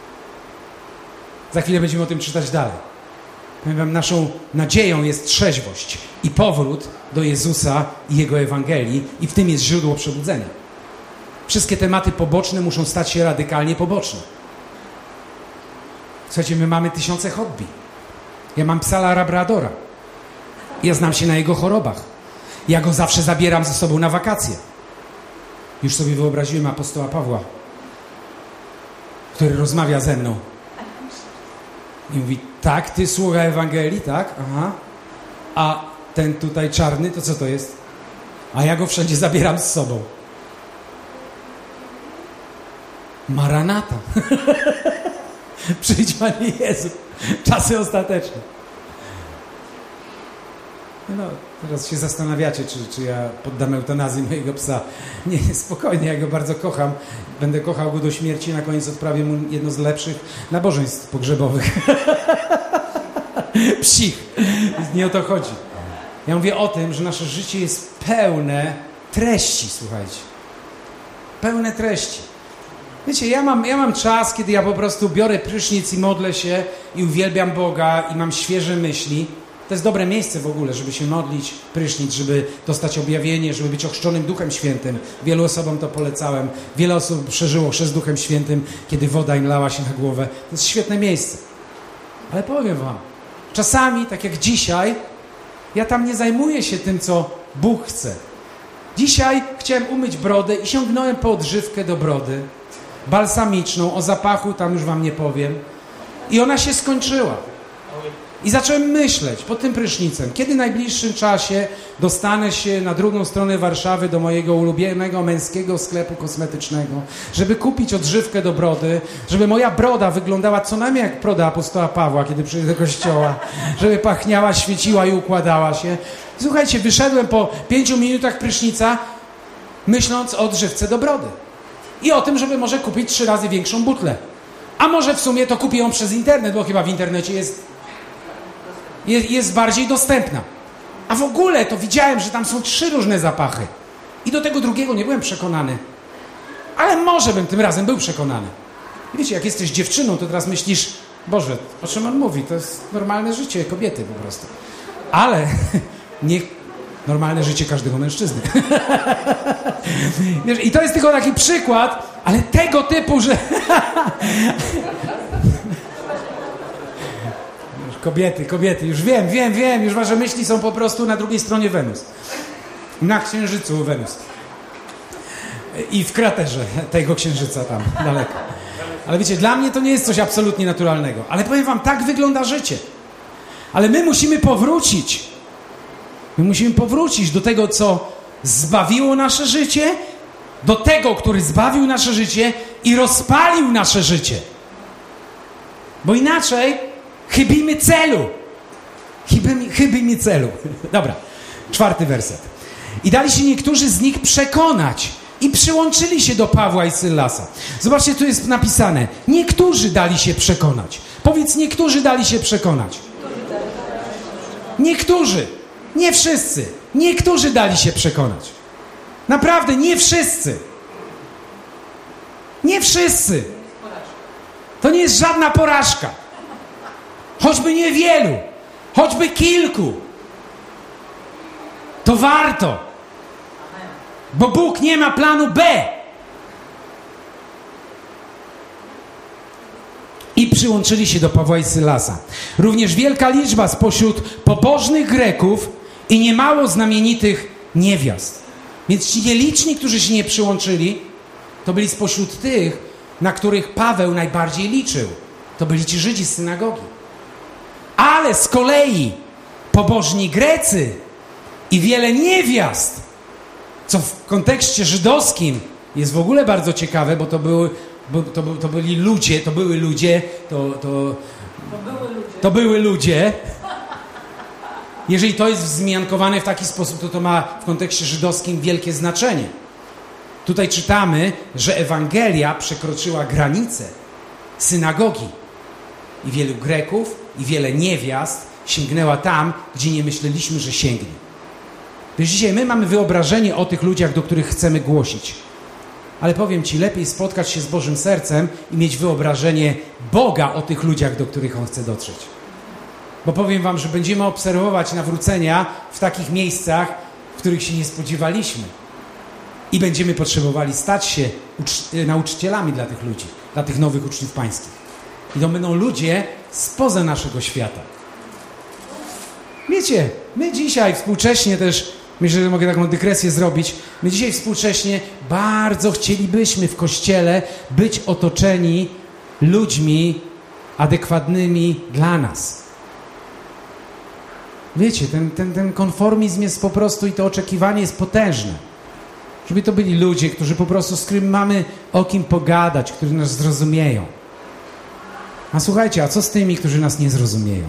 S1: Za chwilę będziemy o tym czytać dalej. Powiem Wam, naszą nadzieją jest trzeźwość i powrót do Jezusa i Jego Ewangelii i w tym jest źródło przebudzenia. Wszystkie tematy poboczne muszą stać się radykalnie poboczne. Słuchajcie, my mamy tysiące hobby. Ja mam psa labradora. Ja znam się na jego chorobach. Ja go zawsze zabieram ze sobą na wakacje. Już sobie wyobraziłem apostoła Pawła, który rozmawia ze mną. I mówi, tak, ty słucha Ewangelii, tak? Aha. A ten tutaj czarny, to co to jest? A ja go wszędzie zabieram z sobą. Maranata. Przyjdź, Panie Jezu. Czasy ostateczne. No, teraz się zastanawiacie, czy ja poddam eutanazji mojego psa. Nie, spokojnie, ja go bardzo kocham. Będę kochał go do śmierci, na koniec odprawię mu jedno z lepszych nabożeństw pogrzebowych. Psich. Nie o to chodzi. Ja mówię o tym, że nasze życie jest pełne treści, słuchajcie. Pełne treści. Wiecie, ja mam czas, kiedy ja po prostu biorę prysznic i modlę się i uwielbiam Boga i mam świeże myśli. To jest dobre miejsce w ogóle, żeby się modlić, prysznic, żeby dostać objawienie, żeby być ochrzczonym Duchem Świętym. Wielu osobom to polecałem. Wiele osób przeżyło chrzest Duchem Świętym, kiedy woda im lała się na głowę. To jest świetne miejsce. Ale powiem wam, czasami, tak jak dzisiaj, ja tam nie zajmuję się tym, co Bóg chce. Dzisiaj chciałem umyć brodę i sięgnąłem po odżywkę do brody. Balsamiczną, o zapachu tam już wam nie powiem. I ona się skończyła. I zacząłem myśleć pod tym prysznicem, kiedy w najbliższym czasie dostanę się na drugą stronę Warszawy do mojego ulubionego męskiego sklepu kosmetycznego, żeby kupić odżywkę do brody, żeby moja broda wyglądała co najmniej jak broda apostoła Pawła, kiedy przyjdę do kościoła, żeby pachniała, świeciła i układała się. Słuchajcie, wyszedłem po 5 minutach prysznica, myśląc o odżywce do brody. I o tym, żeby może kupić 3 razy większą butlę. A może w sumie to kupię ją przez internet, bo chyba w internecie jest bardziej dostępna. A w ogóle to widziałem, że tam są 3 różne zapachy. I do tego drugiego nie byłem przekonany. Ale może bym tym razem był przekonany. I wiecie, jak jesteś dziewczyną, to teraz myślisz, Boże, o czym on mówi? To jest normalne życie kobiety po prostu. Ale nie normalne życie każdego mężczyzny. Wiesz, i to jest tylko taki przykład, ale tego typu, że... Kobiety, już wiem, już wasze myśli są po prostu na drugiej stronie Wenus. Na księżycu Wenus. I w kraterze tego księżyca tam, daleko. Ale wiecie, dla mnie to nie jest coś absolutnie naturalnego. Ale powiem wam, tak wygląda życie. Ale my musimy powrócić. My musimy powrócić do tego, co zbawiło nasze życie, do tego, który zbawił nasze życie i rozpalił nasze życie. Bo inaczej chybimy celu. chyby mi celu. Dobra, 4 werset. I dali się niektórzy z nich przekonać i przyłączyli się do Pawła i Sylasa. Zobaczcie, tu jest napisane, niektórzy dali się przekonać. Powiedz, niektórzy dali się przekonać. Niektórzy, nie wszyscy. Niektórzy dali się przekonać. Naprawdę, nie wszyscy. Nie wszyscy. To nie jest żadna porażka. Choćby niewielu, choćby kilku. To warto. Bo Bóg nie ma planu B. I przyłączyli się do Pawła i Sylasa. Również wielka liczba spośród pobożnych Greków i niemało znamienitych niewiast. Więc ci nieliczni, którzy się nie przyłączyli, to byli spośród tych, na których Paweł najbardziej liczył. To byli ci Żydzi z synagogi. Ale z kolei pobożni Grecy i wiele niewiast, co w kontekście żydowskim jest w ogóle bardzo ciekawe, bo to były ludzie. Jeżeli to jest wzmiankowane w taki sposób, to ma w kontekście żydowskim wielkie znaczenie. Tutaj czytamy, że Ewangelia przekroczyła granicę synagogi i wielu Greków i wiele niewiast sięgnęła tam, gdzie nie myśleliśmy, że sięgnie. Wiesz, dzisiaj my mamy wyobrażenie o tych ludziach, do których chcemy głosić. Ale powiem Ci, lepiej spotkać się z Bożym sercem i mieć wyobrażenie Boga o tych ludziach, do których On chce dotrzeć. Bo powiem Wam, że będziemy obserwować nawrócenia w takich miejscach, w których się nie spodziewaliśmy. I będziemy potrzebowali stać się nauczycielami dla tych ludzi, dla tych nowych uczniów pańskich. I to będą ludzie spoza naszego świata. Wiecie, my dzisiaj współcześnie też, myślę, że mogę taką dygresję zrobić, my dzisiaj współcześnie bardzo chcielibyśmy w Kościele być otoczeni ludźmi adekwatnymi dla nas. Wiecie, ten konformizm jest po prostu i to oczekiwanie jest potężne. Żeby to byli ludzie, którzy po prostu, z którymi mamy o kim pogadać, którzy nas zrozumieją. A słuchajcie, a co z tymi, którzy nas nie zrozumieją?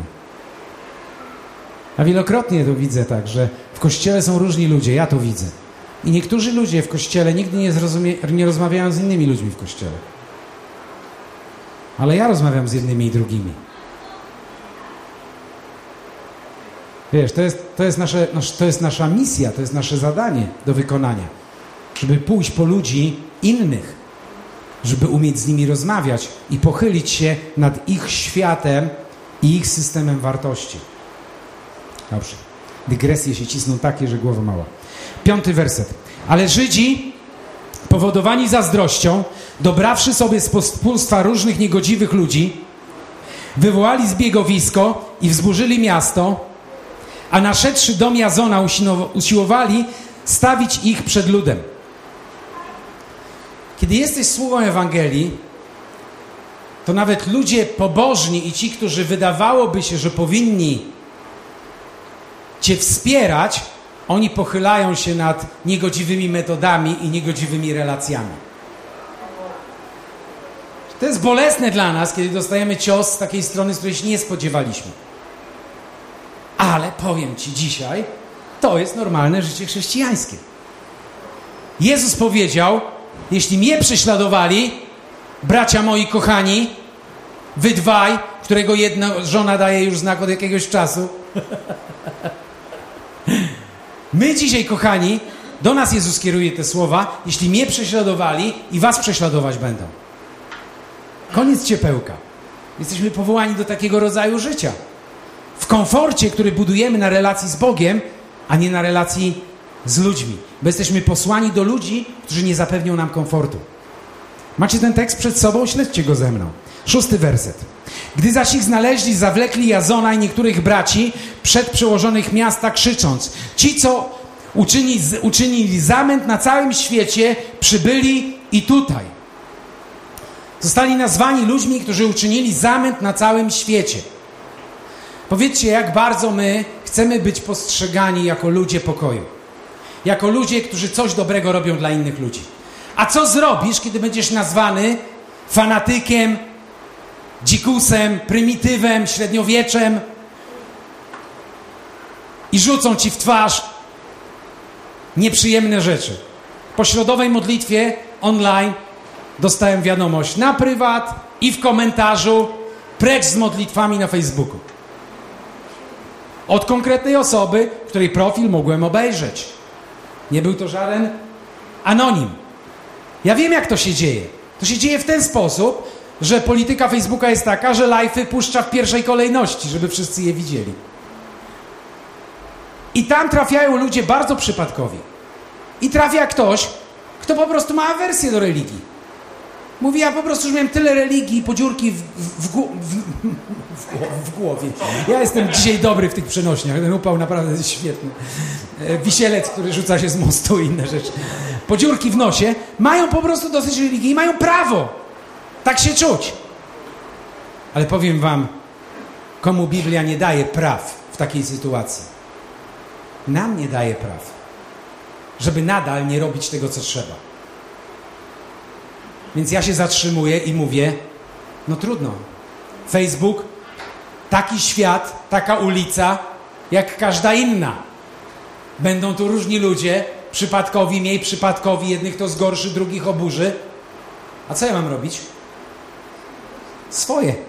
S1: A wielokrotnie to widzę tak, że w Kościele są różni ludzie, ja to widzę. I niektórzy ludzie w Kościele nigdy nie rozmawiają z innymi ludźmi w Kościele. Ale ja rozmawiam z jednymi i drugimi. Wiesz, to jest nasza misja, to jest nasze zadanie do wykonania. Żeby pójść po ludzi innych, żeby umieć z nimi rozmawiać i pochylić się nad ich światem i ich systemem wartości. Dobrze. Dygresje się cisną takie, że głowa mała. 5 werset. Ale Żydzi, powodowani zazdrością, dobrawszy sobie z pospólstwa różnych niegodziwych ludzi, wywołali zbiegowisko i wzburzyli miasto, a naszedłszy dom Jazona usiłowali stawić ich przed ludem. Kiedy jesteś sługą Ewangelii, to nawet ludzie pobożni i ci, którzy wydawałoby się, że powinni Cię wspierać, oni pochylają się nad niegodziwymi metodami i niegodziwymi relacjami. To jest bolesne dla nas, kiedy dostajemy cios z takiej strony, z której się nie spodziewaliśmy. Ale powiem Ci dzisiaj, to jest normalne życie chrześcijańskie. Jezus powiedział, jeśli mnie prześladowali, bracia moi kochani, wy dwaj, którego jedna żona daje już znak od jakiegoś czasu. My dzisiaj, kochani, do nas Jezus kieruje te słowa, jeśli mnie prześladowali i was prześladować będą. Koniec ciepełka. Jesteśmy powołani do takiego rodzaju życia. W komforcie, który budujemy na relacji z Bogiem, a nie na relacji z ludźmi. Bo jesteśmy posłani do ludzi, którzy nie zapewnią nam komfortu. Macie ten tekst przed sobą? Śledźcie go ze mną. 6 werset. Gdy zaś ich znaleźli, zawlekli Jazona i niektórych braci przed przełożonych miasta, krzycząc: ci, co uczynili zamęt na całym świecie, przybyli i tutaj. Zostali nazwani ludźmi, którzy uczynili zamęt na całym świecie. Powiedzcie, jak bardzo my chcemy być postrzegani jako ludzie pokoju. Jako ludzie, którzy coś dobrego robią dla innych ludzi. A co zrobisz, kiedy będziesz nazwany fanatykiem, dzikusem, prymitywem, średniowieczem? i rzucą ci w twarz nieprzyjemne rzeczy. Po środowej modlitwie online dostałem wiadomość na prywat i w komentarzu: precz z modlitwami na Facebooku. Od konkretnej osoby, której profil mogłem obejrzeć. Nie był to żaden anonim. Ja wiem, jak to się dzieje. To się dzieje w ten sposób, że polityka Facebooka jest taka, że live'y puszcza w pierwszej kolejności, żeby wszyscy je widzieli. I tam trafiają ludzie bardzo przypadkowi. I trafia ktoś, kto po prostu ma awersję do religii. Mówi: ja po prostu już miałem tyle religii i podziurki w głowie. Ja jestem dzisiaj dobry w tych przenośniach. Ten upał naprawdę jest świetny. Wisielec, który rzuca się z mostu i inne rzeczy. Podziurki w nosie. Mają po prostu dosyć religii i mają prawo tak się czuć. Ale powiem wam, komu Biblia nie daje praw w takiej sytuacji. Nam nie daje praw, żeby nadal nie robić tego, co trzeba. Więc ja się zatrzymuję i mówię: no trudno. Facebook, taki świat, taka ulica, jak każda inna. Będą tu różni ludzie, przypadkowi, mniej przypadkowi, jednych to zgorszy, drugich oburzy. A co ja mam robić? Swoje.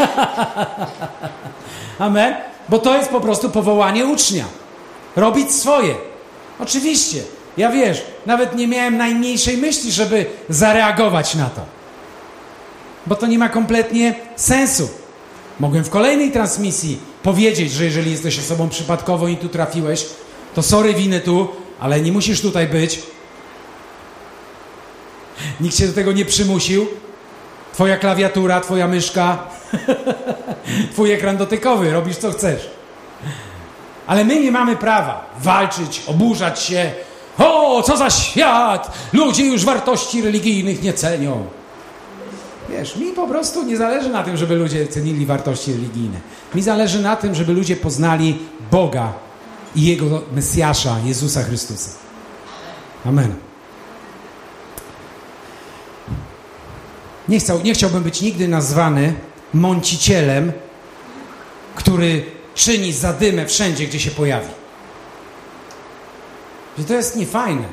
S1: Amen? Bo to jest po prostu powołanie ucznia. Robić swoje. Oczywiście. Ja wiesz, nawet nie miałem najmniejszej myśli, żeby zareagować na to. Bo to nie ma kompletnie sensu. Mogłem w kolejnej transmisji powiedzieć, że jeżeli jesteś osobą przypadkową i tu trafiłeś, to sorry, winę tu, ale nie musisz tutaj być. Nikt cię do tego nie przymusił. Twoja klawiatura, twoja myszka, twój ekran dotykowy, robisz co chcesz. Ale my nie mamy prawa walczyć, oburzać się. O, co za świat! Ludzie już wartości religijnych nie cenią. Wiesz, mi po prostu nie zależy na tym, żeby ludzie cenili wartości religijne. Mi zależy na tym, żeby ludzie poznali Boga i Jego Mesjasza, Jezusa Chrystusa. Amen. Nie chciałbym być nigdy nazwany mącicielem, który czyni zadymę wszędzie, gdzie się pojawi. Że to jest niefajne.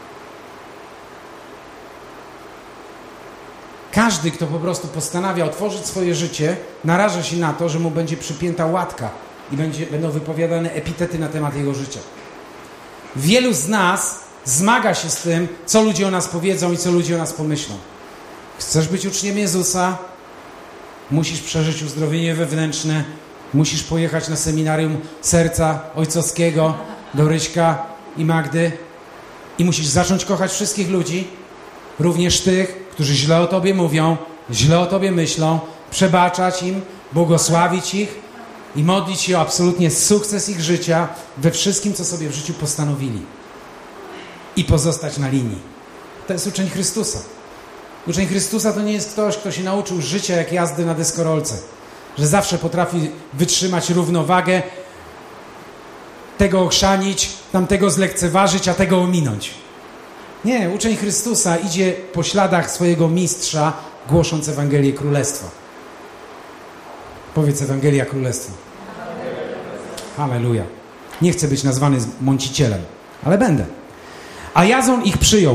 S1: Każdy, kto po prostu postanawia otworzyć swoje życie, naraża się na to, że mu będzie przypięta łatka i będą wypowiadane epitety na temat jego życia. Wielu z nas zmaga się z tym, co ludzie o nas powiedzą i co ludzie o nas pomyślą. Chcesz być uczniem Jezusa? Musisz przeżyć uzdrowienie wewnętrzne. Musisz pojechać na seminarium serca ojcowskiego do Ryśka i Magdy. I musisz zacząć kochać wszystkich ludzi, również tych, którzy źle o tobie mówią, źle o tobie myślą, przebaczać im, błogosławić ich i modlić się o absolutnie sukces ich życia we wszystkim, co sobie w życiu postanowili. I pozostać na linii. To jest uczeń Chrystusa. Uczeń Chrystusa to nie jest ktoś, kto się nauczył życia jak jazdy na deskorolce. Że zawsze potrafi wytrzymać równowagę, tego ochrzanić, tamtego zlekceważyć, a tego ominąć. Nie, uczeń Chrystusa idzie po śladach swojego mistrza, głosząc Ewangelię Królestwa. Powiedz: Ewangelia Królestwa. Halleluja. Nie chcę być nazwany mącicielem, ale będę. A Jazon ich przyjął.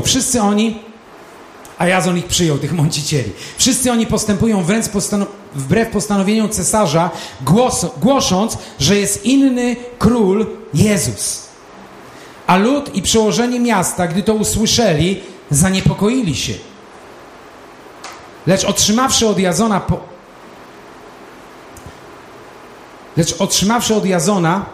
S1: A Jazon ich przyjął, tych mącicieli. Wszyscy oni postępują wbrew postanowieniom cesarza, głosząc, że jest inny król Jezus. A lud i przełożeni miasta, gdy to usłyszeli, zaniepokoili się. Lecz otrzymawszy od Jazona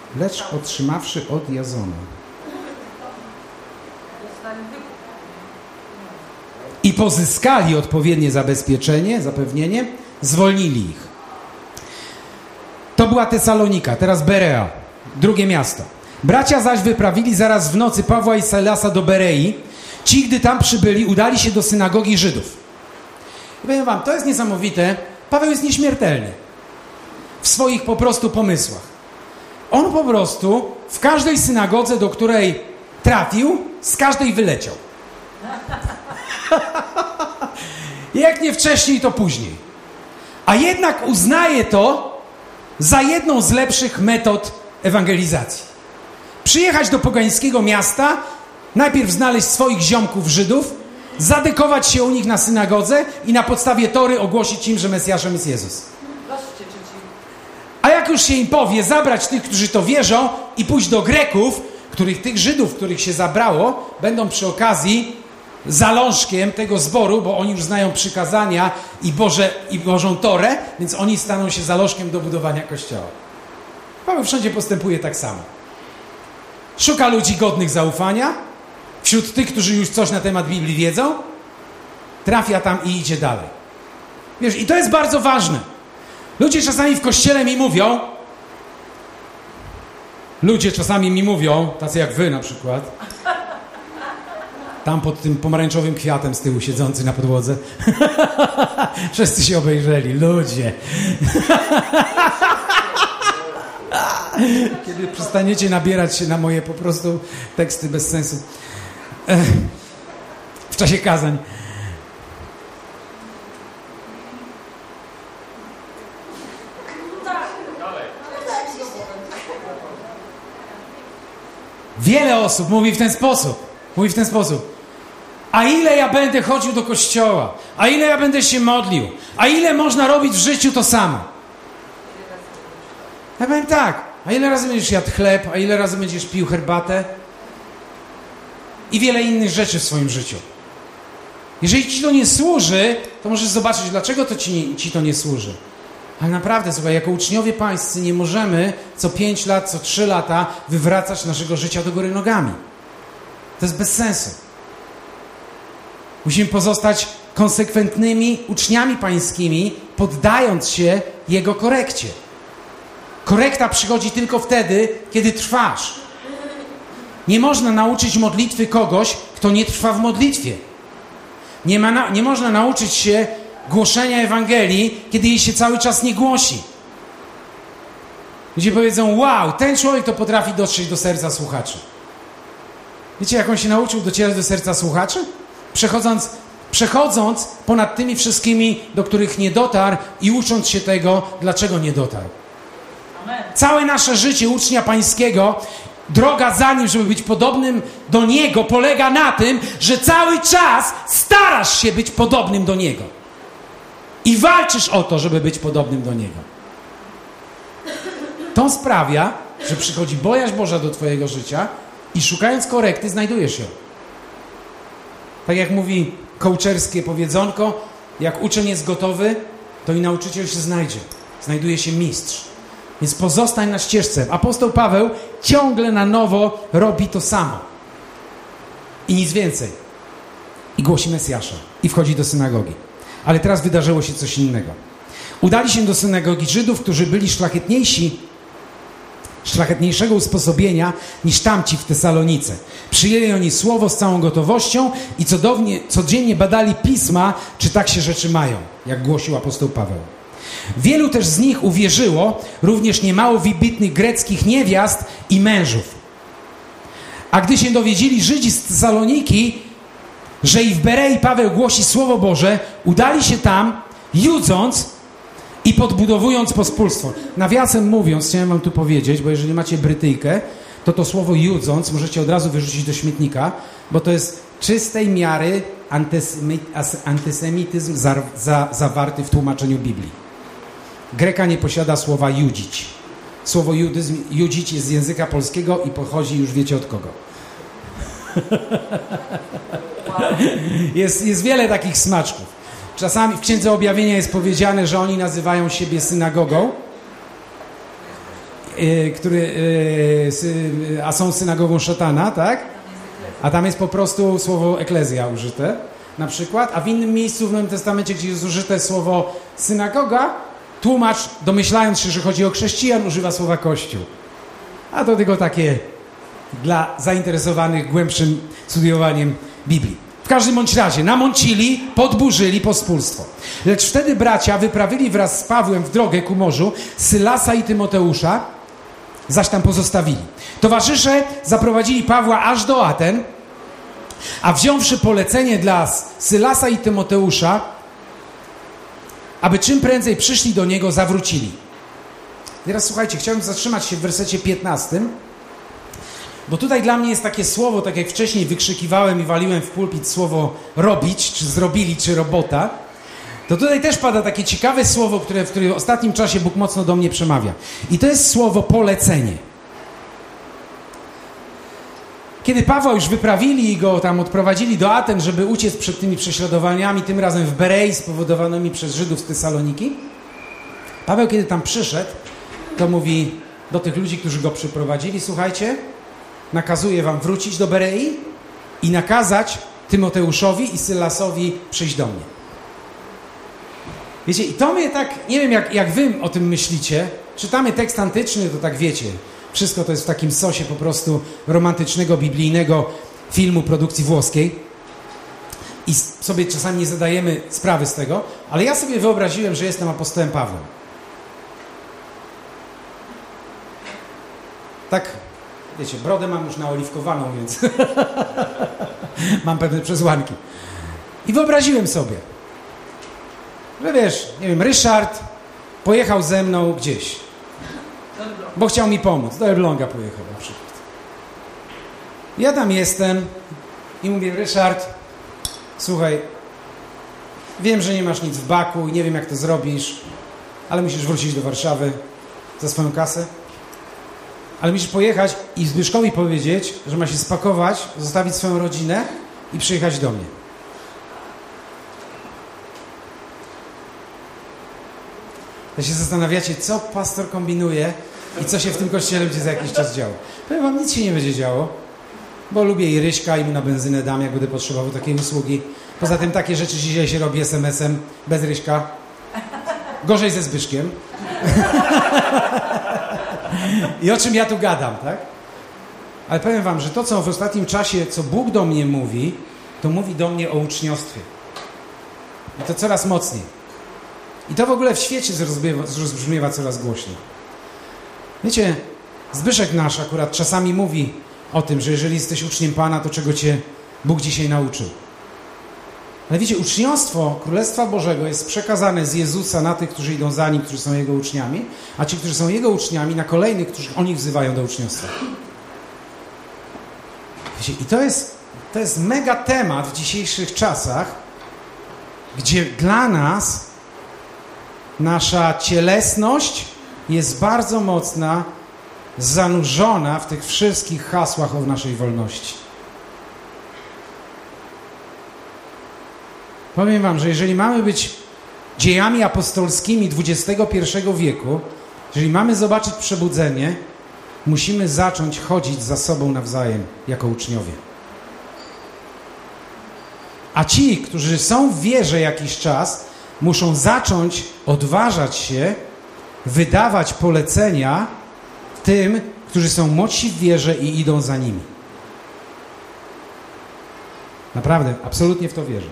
S1: i pozyskali odpowiednie zapewnienie, zwolnili ich. To była Tesalonika, teraz Berea, drugie miasto. Bracia zaś wyprawili zaraz w nocy Pawła i Sylasa do Berei. Ci, gdy tam przybyli, udali się do synagogi Żydów. I powiem wam, to jest niesamowite. Paweł jest nieśmiertelny w swoich po prostu pomysłach. On po prostu w każdej synagodze, do której trafił, z każdej wyleciał. Jak nie wcześniej, to później. A jednak uznaje to za jedną z lepszych metod ewangelizacji. Przyjechać do pogańskiego miasta, najpierw znaleźć swoich ziomków Żydów, zadekować się u nich na synagodze i na podstawie Tory ogłosić im, że Mesjaszem jest Jezus. A jak już się im powie, zabrać tych, którzy to wierzą i pójść do Greków, tych Żydów, których się zabrało, będą przy okazji zalążkiem tego zboru, bo oni już znają przykazania i Bożą Torę, więc oni staną się zalążkiem do budowania Kościoła. Paweł wszędzie postępuje tak samo. Szuka ludzi godnych zaufania, wśród tych, którzy już coś na temat Biblii wiedzą, trafia tam i idzie dalej. Wiesz, i to jest bardzo ważne. Ludzie czasami w kościele mi mówią, tacy jak wy na przykład, tam pod tym pomarańczowym kwiatem z tyłu siedzący na podłodze. Wszyscy się obejrzeli, ludzie. Kiedy przestaniecie nabierać się na moje po prostu teksty bez sensu w czasie kazań. Wiele osób mówi w ten sposób. A ile ja będę chodził do kościoła? A ile ja będę się modlił? A ile można robić w życiu to samo? Ja powiem tak. A ile razy będziesz jadł chleb? A ile razy będziesz pił herbatę? I wiele innych rzeczy w swoim życiu. Jeżeli ci to nie służy, to możesz zobaczyć, dlaczego to ci to nie służy. Ale naprawdę, słuchaj, jako uczniowie pańscy nie możemy co 5 lat, co 3 lata wywracać naszego życia do góry nogami. To jest bez sensu. Musimy pozostać konsekwentnymi uczniami pańskimi, poddając się Jego korekcie. Korekta przychodzi tylko wtedy, kiedy trwasz. Nie można nauczyć modlitwy kogoś, kto nie trwa w modlitwie. Nie można nauczyć się głoszenia Ewangelii, kiedy jej się cały czas nie głosi. Ludzie powiedzą, wow, ten człowiek to potrafi dotrzeć do serca słuchaczy. Wiecie, jak on się nauczył docierać do serca słuchaczy? Przechodząc ponad tymi wszystkimi, do których nie dotarł i ucząc się tego, dlaczego nie dotarł. Amen. Całe nasze życie ucznia pańskiego, droga za nim, żeby być podobnym do Niego, polega na tym, że cały czas starasz się być podobnym do Niego. I walczysz o to, żeby być podobnym do Niego. To sprawia, że przychodzi bojaźń Boża do twojego życia i szukając korekty znajdujesz ją. Tak jak mówi coacherskie powiedzonko, jak uczeń jest gotowy, to i nauczyciel się znajdzie. Znajduje się mistrz. Więc pozostań na ścieżce. Apostoł Paweł ciągle na nowo robi to samo. I nic więcej. I głosi Mesjasza. I wchodzi do synagogi. Ale teraz wydarzyło się coś innego. Udali się do synagogi Żydów, którzy byli szlachetniejszego usposobienia niż tamci w Tesalonice. Przyjęli oni słowo z całą gotowością i codziennie badali pisma, czy tak się rzeczy mają, jak głosił apostoł Paweł. Wielu też z nich uwierzyło, również niemało wybitnych greckich niewiast i mężów. A gdy się dowiedzieli Żydzi z Tesaloniki, że i w Berei Paweł głosi Słowo Boże, udali się tam, judząc i podbudowując pospólstwo. Nawiasem mówiąc, chciałem wam tu powiedzieć, bo jeżeli macie Brytyjkę, to słowo judząc możecie od razu wyrzucić do śmietnika, bo to jest czystej miary antysemityzm zawarty w tłumaczeniu Biblii. Greka nie posiada słowa judzić. Słowo judzić jest z języka polskiego i pochodzi już wiecie od kogo. Jest wiele takich smaczków. Czasami w Księdze Objawienia jest powiedziane, że oni nazywają siebie synagogą, a są synagogą szatana, tak? A tam jest po prostu słowo eklezja użyte, na przykład. A w innym miejscu w Nowym Testamencie, gdzie jest użyte słowo synagoga, tłumacz, domyślając się, że chodzi o chrześcijan, używa słowa kościół. A to tylko takie dla zainteresowanych głębszym studiowaniem Biblii. W każdym bądź razie namącili, podburzyli pospólstwo. Lecz wtedy bracia wyprawili wraz z Pawłem w drogę ku morzu Sylasa i Tymoteusza, zaś tam pozostawili. Towarzysze zaprowadzili Pawła aż do Aten, a wziąwszy polecenie dla Sylasa i Tymoteusza, aby czym prędzej przyszli do niego, zawrócili. Teraz słuchajcie, chciałbym zatrzymać się w wersecie 15. Bo tutaj dla mnie jest takie słowo, tak jak wcześniej wykrzykiwałem i waliłem w pulpit słowo robić, czy zrobili, czy robota, to tutaj też pada takie ciekawe słowo, w którym w ostatnim czasie Bóg mocno do mnie przemawia. I to jest słowo polecenie. Kiedy Pawła już wyprawili i go tam odprowadzili do Aten, żeby uciec przed tymi prześladowaniami, tym razem w Berei spowodowanymi przez Żydów z Tesaloniki, Paweł, kiedy tam przyszedł, to mówi do tych ludzi, którzy go przyprowadzili: słuchajcie, nakazuję wam wrócić do Berei i nakazać Tymoteuszowi i Sylasowi przyjść do mnie. Wiecie, i to mnie tak, nie wiem jak wy o tym myślicie, czytamy tekst antyczny, to tak wiecie, wszystko to jest w takim sosie po prostu romantycznego, biblijnego filmu produkcji włoskiej i sobie czasami nie zadajemy sprawy z tego, ale ja sobie wyobraziłem, że jestem apostołem Pawłem. Tak, wiecie, brodę mam już naoliwkowaną, więc mam pewne przesłanki. I wyobraziłem sobie, że wiesz, nie wiem, Ryszard pojechał ze mną gdzieś, bo chciał mi pomóc. Do Elbląga pojechał na przykład. Ja tam jestem i mówię: Ryszard, słuchaj, wiem, że nie masz nic w baku i nie wiem, jak to zrobisz, ale musisz wrócić do Warszawy za swoją kasę. Ale musisz pojechać i Zbyszkowi powiedzieć, że ma się spakować, zostawić swoją rodzinę i przyjechać do mnie. To się zastanawiacie, co pastor kombinuje i co się w tym kościele będzie za jakiś czas działo. Powiem wam, nic się nie będzie działo, bo lubię i Ryśka i mu na benzynę dam, jak będę potrzebował takiej usługi. Poza tym takie rzeczy dzisiaj się robi SMS-em, bez Ryśka. Gorzej ze Zbyszkiem. I o czym ja tu gadam, tak? Ale powiem wam, że to, co w ostatnim czasie, co Bóg do mnie mówi, to mówi do mnie o uczniostwie. I to coraz mocniej. I to w ogóle w świecie rozbrzmiewa coraz głośniej. Wiecie, Zbyszek nasz akurat czasami mówi o tym, że jeżeli jesteś uczniem Pana, to czego cię Bóg dzisiaj nauczył. Ale wiecie, uczniostwo Królestwa Bożego jest przekazane z Jezusa na tych, którzy idą za Nim, którzy są Jego uczniami, a ci, którzy są Jego uczniami, na kolejnych, którzy oni wzywają do uczniostwa. Wiecie, i to jest mega temat w dzisiejszych czasach, gdzie dla nas nasza cielesność jest bardzo mocna, zanurzona w tych wszystkich hasłach o naszej wolności. Powiem wam, że jeżeli mamy być dziejami apostolskimi XXI wieku, jeżeli mamy zobaczyć przebudzenie, musimy zacząć chodzić za sobą nawzajem jako uczniowie. A ci, którzy są w wierze jakiś czas, muszą zacząć odważać się, wydawać polecenia tym, którzy są młodsi w wierze i idą za nimi. Naprawdę, absolutnie w to wierzę.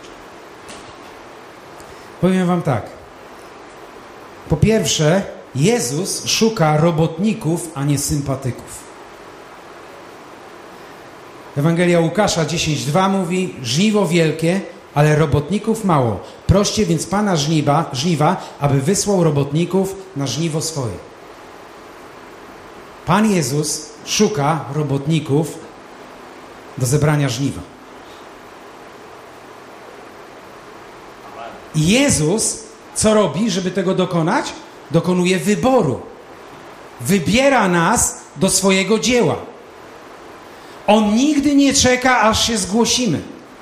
S1: Powiem wam tak. Po pierwsze, Jezus szuka robotników, a nie sympatyków. Ewangelia Łukasza 10:2 mówi: żniwo wielkie, ale robotników mało. Proście więc Pana żniwa, aby wysłał robotników na żniwo swoje. Pan Jezus szuka robotników do zebrania żniwa. I Jezus co robi, żeby tego dokonać? Dokonuje wyboru. Wybiera nas do swojego dzieła. On nigdy nie czeka, aż się zgłosimy.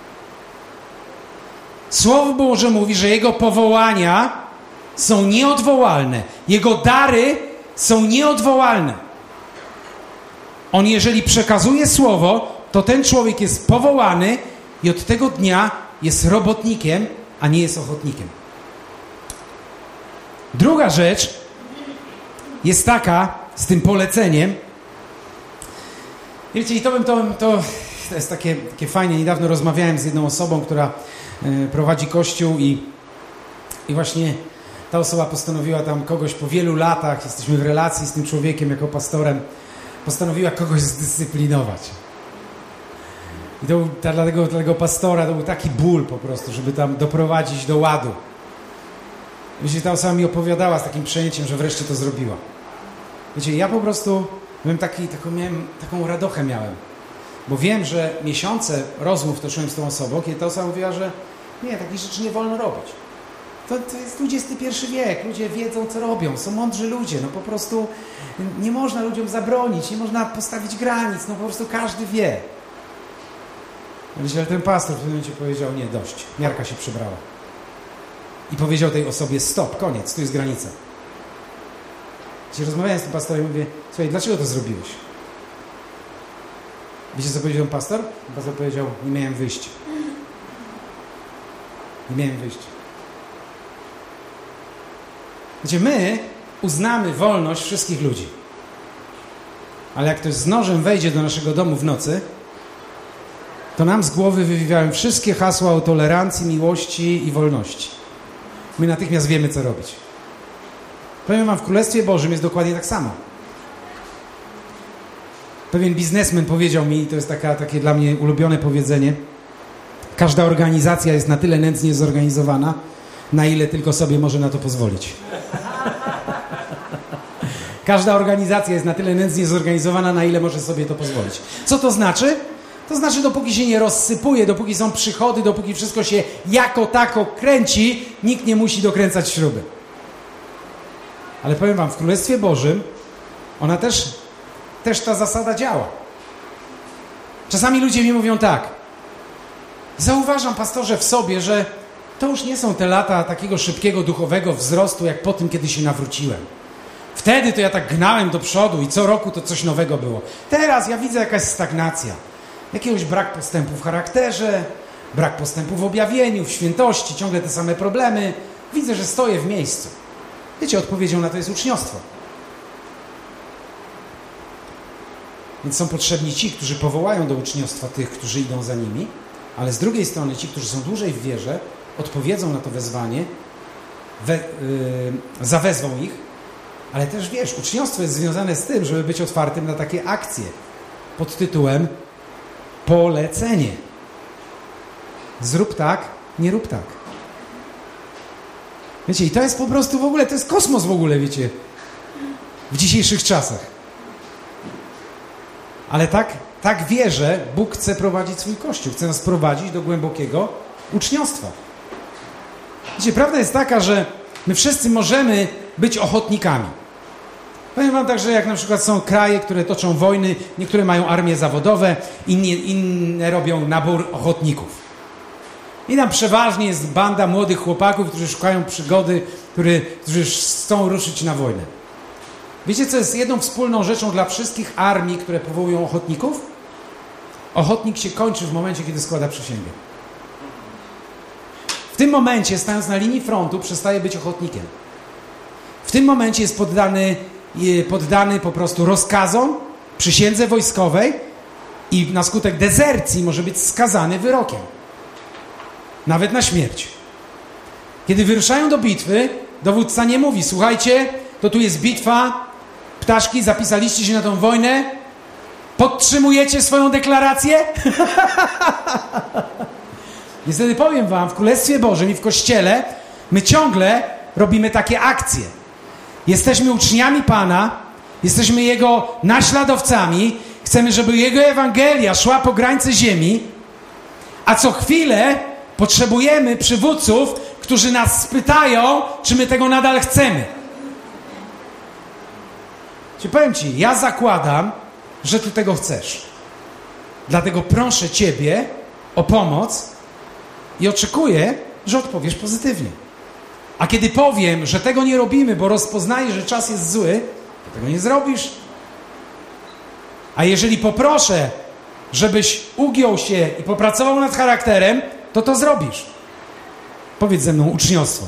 S1: Słowo Boże mówi, że Jego powołania są nieodwołalne. Jego dary są nieodwołalne. On, jeżeli przekazuje słowo, to ten człowiek jest powołany i od tego dnia jest robotnikiem, a nie jest ochotnikiem. Druga rzecz jest taka, z tym poleceniem. Wiecie, i to jest takie fajnie. Niedawno rozmawiałem z jedną osobą, która prowadzi kościół i właśnie ta osoba postanowiła tam kogoś po wielu latach, jesteśmy w relacji z tym człowiekiem jako pastorem, postanowiła kogoś zdyscyplinować. I to był, dla tego pastora to był taki ból po prostu, żeby tam doprowadzić do ładu. Wiecie, ta osoba mi opowiadała z takim przejęciem, że wreszcie to zrobiła. Wiecie, ja po prostu Miałem taką radochę miałem. Bo wiem, że miesiące rozmów toczyłem z tą osobą, kiedy ta osoba mówiła, że nie, takich rzeczy nie wolno robić. To jest XXI wiek, ludzie wiedzą, co robią, są mądrzy ludzie, no po prostu nie można ludziom zabronić, nie można postawić granic, no po prostu każdy wie. Ale ten pastor w pewnym momencie powiedział, nie, dość, miarka się przybrała. I powiedział tej osobie, stop, koniec, tu jest granica. Dzisiaj rozmawiałem z tym pastorem i mówię, słuchaj, dlaczego to zrobiłeś? Wiecie, co powiedział pastor? Pastor powiedział, nie miałem wyjścia. Nie miałem wyjścia. Wiecie, my uznamy wolność wszystkich ludzi. Ale jak ktoś z nożem wejdzie do naszego domu w nocy, to nam z głowy wywiewają wszystkie hasła o tolerancji, miłości i wolności. My natychmiast wiemy, co robić. Powiem wam, w Królestwie Bożym jest dokładnie tak samo. Pewien biznesmen powiedział mi, to jest takie dla mnie ulubione powiedzenie, każda organizacja jest na tyle nędznie zorganizowana, na ile tylko sobie może na to pozwolić. Każda organizacja jest na tyle nędznie zorganizowana, na ile może sobie to pozwolić. Co to znaczy? To znaczy, dopóki się nie rozsypuje, dopóki są przychody, dopóki wszystko się jako tako kręci, nikt nie musi dokręcać śruby. Ale powiem wam, w Królestwie Bożym ona też ta zasada działa. Czasami ludzie mi mówią tak. Zauważam, pastorze, w sobie, że to już nie są te lata takiego szybkiego duchowego wzrostu, jak po tym, kiedy się nawróciłem. Wtedy to ja tak gnałem do przodu i co roku to coś nowego było. Teraz ja widzę jakaś stagnacja. Jakiegoś brak postępu w charakterze, brak postępu w objawieniu, w świętości, ciągle te same problemy. Widzę, że stoję w miejscu. Wiecie, odpowiedzią na to jest uczniostwo. Więc są potrzebni ci, którzy powołają do uczniostwa tych, którzy idą za nimi, ale z drugiej strony ci, którzy są dłużej w wierze, odpowiedzą na to wezwanie, zawezwą ich, ale też wiesz, uczniostwo jest związane z tym, żeby być otwartym na takie akcje pod tytułem polecenie. Zrób tak, nie rób tak. Wiecie, i to jest po prostu w ogóle, to jest kosmos w ogóle, wiecie, w dzisiejszych czasach. Ale tak wierzę, Bóg chce prowadzić swój Kościół, chce nas prowadzić do głębokiego uczniostwa. Wiecie, prawda jest taka, że my wszyscy możemy być ochotnikami. Powiem wam tak, że jak na przykład są kraje, które toczą wojny, niektóre mają armie zawodowe, inne robią nabór ochotników. I tam przeważnie jest banda młodych chłopaków, którzy szukają przygody, którzy chcą ruszyć na wojnę. Wiecie, co jest jedną wspólną rzeczą dla wszystkich armii, które powołują ochotników? Ochotnik się kończy w momencie, kiedy składa przysięgę. W tym momencie, stając na linii frontu, przestaje być ochotnikiem. W tym momencie jest poddany po prostu rozkazom, przysiędze wojskowej i na skutek dezercji może być skazany wyrokiem. Nawet na śmierć. Kiedy wyruszają do bitwy, dowódca nie mówi, słuchajcie, to tu jest bitwa, ptaszki, zapisaliście się na tą wojnę, podtrzymujecie swoją deklarację? Niestety powiem wam, w Królestwie Bożym i w Kościele my ciągle robimy takie akcje. Jesteśmy uczniami Pana, jesteśmy Jego naśladowcami, chcemy, żeby Jego Ewangelia szła po granicę ziemi, a co chwilę potrzebujemy przywódców, którzy nas spytają, czy my tego nadal chcemy. Powiem ci, ja zakładam, że ty tego chcesz. Dlatego proszę ciebie o pomoc i oczekuję, że odpowiesz pozytywnie. A kiedy powiem, że tego nie robimy, bo rozpoznaję, że czas jest zły, to tego nie zrobisz. A jeżeli poproszę, żebyś ugiął się i popracował nad charakterem, to zrobisz. Powiedz ze mną uczniostwo.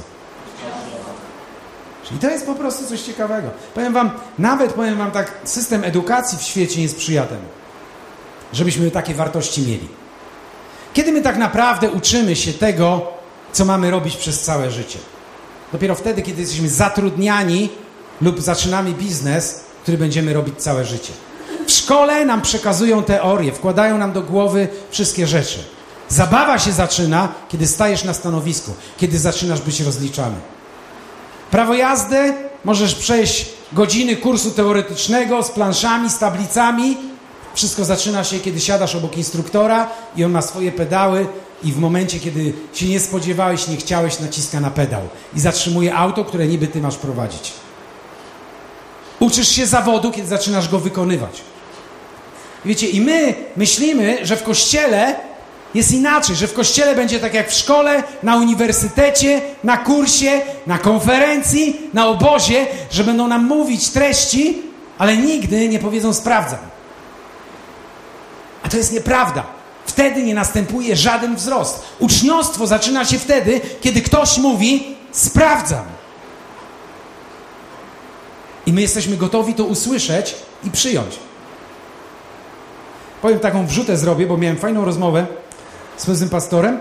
S1: Czyli to jest po prostu coś ciekawego. Powiem wam tak, system edukacji w świecie nie sprzyja temu, żebyśmy takie wartości mieli. Kiedy my tak naprawdę uczymy się tego, co mamy robić przez całe życie? Dopiero wtedy, kiedy jesteśmy zatrudniani lub zaczynamy biznes, który będziemy robić całe życie. W szkole nam przekazują teorię, wkładają nam do głowy wszystkie rzeczy. Zabawa się zaczyna, kiedy stajesz na stanowisku, kiedy zaczynasz być rozliczany. Prawo jazdy możesz przejść godziny kursu teoretycznego z planszami, z tablicami. Wszystko zaczyna się, kiedy siadasz obok instruktora i on ma swoje pedały i w momencie, kiedy się nie spodziewałeś, nie chciałeś, naciska na pedał i zatrzymuje auto, które niby ty masz prowadzić. Uczysz się zawodu, kiedy zaczynasz go wykonywać. Wiecie, i my myślimy, że w kościele jest inaczej, że w kościele będzie tak jak w szkole, na uniwersytecie, na kursie, na konferencji, na obozie, że będą nam mówić treści, ale nigdy nie powiedzą sprawdzam. A to jest nieprawda. Wtedy nie następuje żaden wzrost. Uczniostwo zaczyna się wtedy, kiedy ktoś mówi sprawdzam. I my jesteśmy gotowi to usłyszeć i przyjąć. Powiem taką wrzutę zrobię, bo miałem fajną rozmowę z pewnym pastorem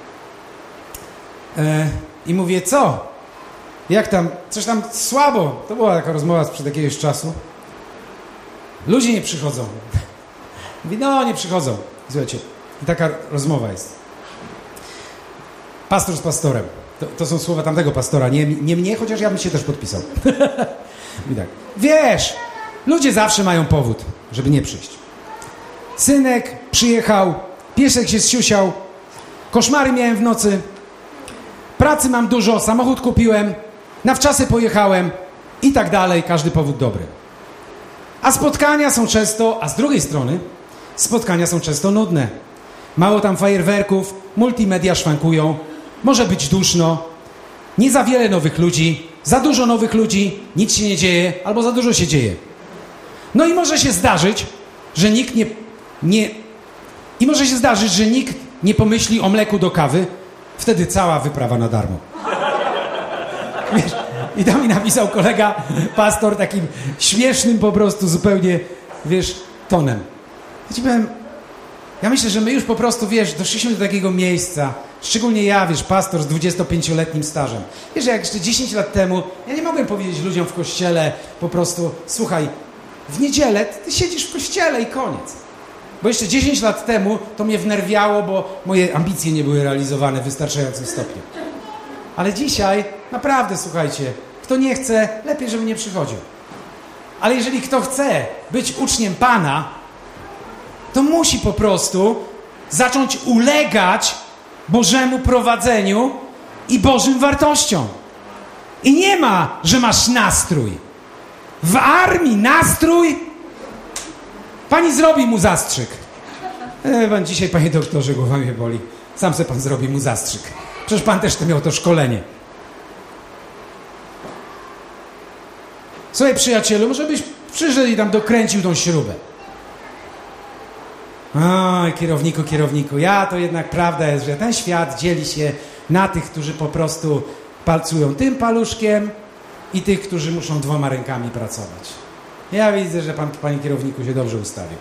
S1: i mówię, co? Jak tam? Coś tam słabo. To była taka rozmowa sprzed jakiegoś czasu. Ludzie nie przychodzą. Mówi, no nie przychodzą. Słuchajcie, i taka rozmowa jest. Pastor z pastorem. To są słowa tamtego pastora, nie mnie, chociaż ja bym się też podpisał. I tak. Wiesz, ludzie zawsze mają powód, żeby nie przyjść. Synek przyjechał, piesek się zsiusiał, koszmary miałem w nocy, pracy mam dużo, samochód kupiłem, na wczasy pojechałem i tak dalej, każdy powód dobry. A spotkania są często, a z drugiej strony, spotkania są często nudne. Mało tam fajerwerków, multimedia szwankują, może być duszno, nie za wiele nowych ludzi, za dużo nowych ludzi, nic się nie dzieje, albo za dużo się dzieje. No i może się zdarzyć, że nikt nie pomyśli o mleku do kawy, wtedy cała wyprawa na darmo. Wiesz, i tam mi napisał kolega, pastor, takim śmiesznym po prostu zupełnie, wiesz, tonem. Ja ci powiem, ja myślę, że my już po prostu, wiesz, doszliśmy do takiego miejsca, szczególnie ja, wiesz, pastor z 25-letnim stażem. Wiesz, jak jeszcze 10 lat temu, ja nie mogłem powiedzieć ludziom w kościele po prostu, słuchaj, w niedzielę ty siedzisz w kościele i koniec. Bo jeszcze 10 lat temu to mnie wnerwiało, bo moje ambicje nie były realizowane w wystarczającym stopniu. Ale dzisiaj, naprawdę, słuchajcie, kto nie chce, lepiej, żeby nie przychodził. Ale jeżeli kto chce być uczniem Pana, to musi po prostu zacząć ulegać Bożemu prowadzeniu i Bożym wartościom. I nie ma, że masz nastrój. W armii nastrój. Pani zrobi mu zastrzyk. Pan dzisiaj, panie doktorze, głowa mnie boli. Sam se pan zrobi mu zastrzyk. Przecież pan też miał to szkolenie. Słuchaj, przyjacielu, może byś przyszedł i tam dokręcił tą śrubę. Oj, kierowniku, ja to jednak prawda jest, że ten świat dzieli się na tych, którzy po prostu palcują tym paluszkiem i tych, którzy muszą 2 rękami pracować. Ja widzę, że pan, panie kierowniku, się dobrze ustawił.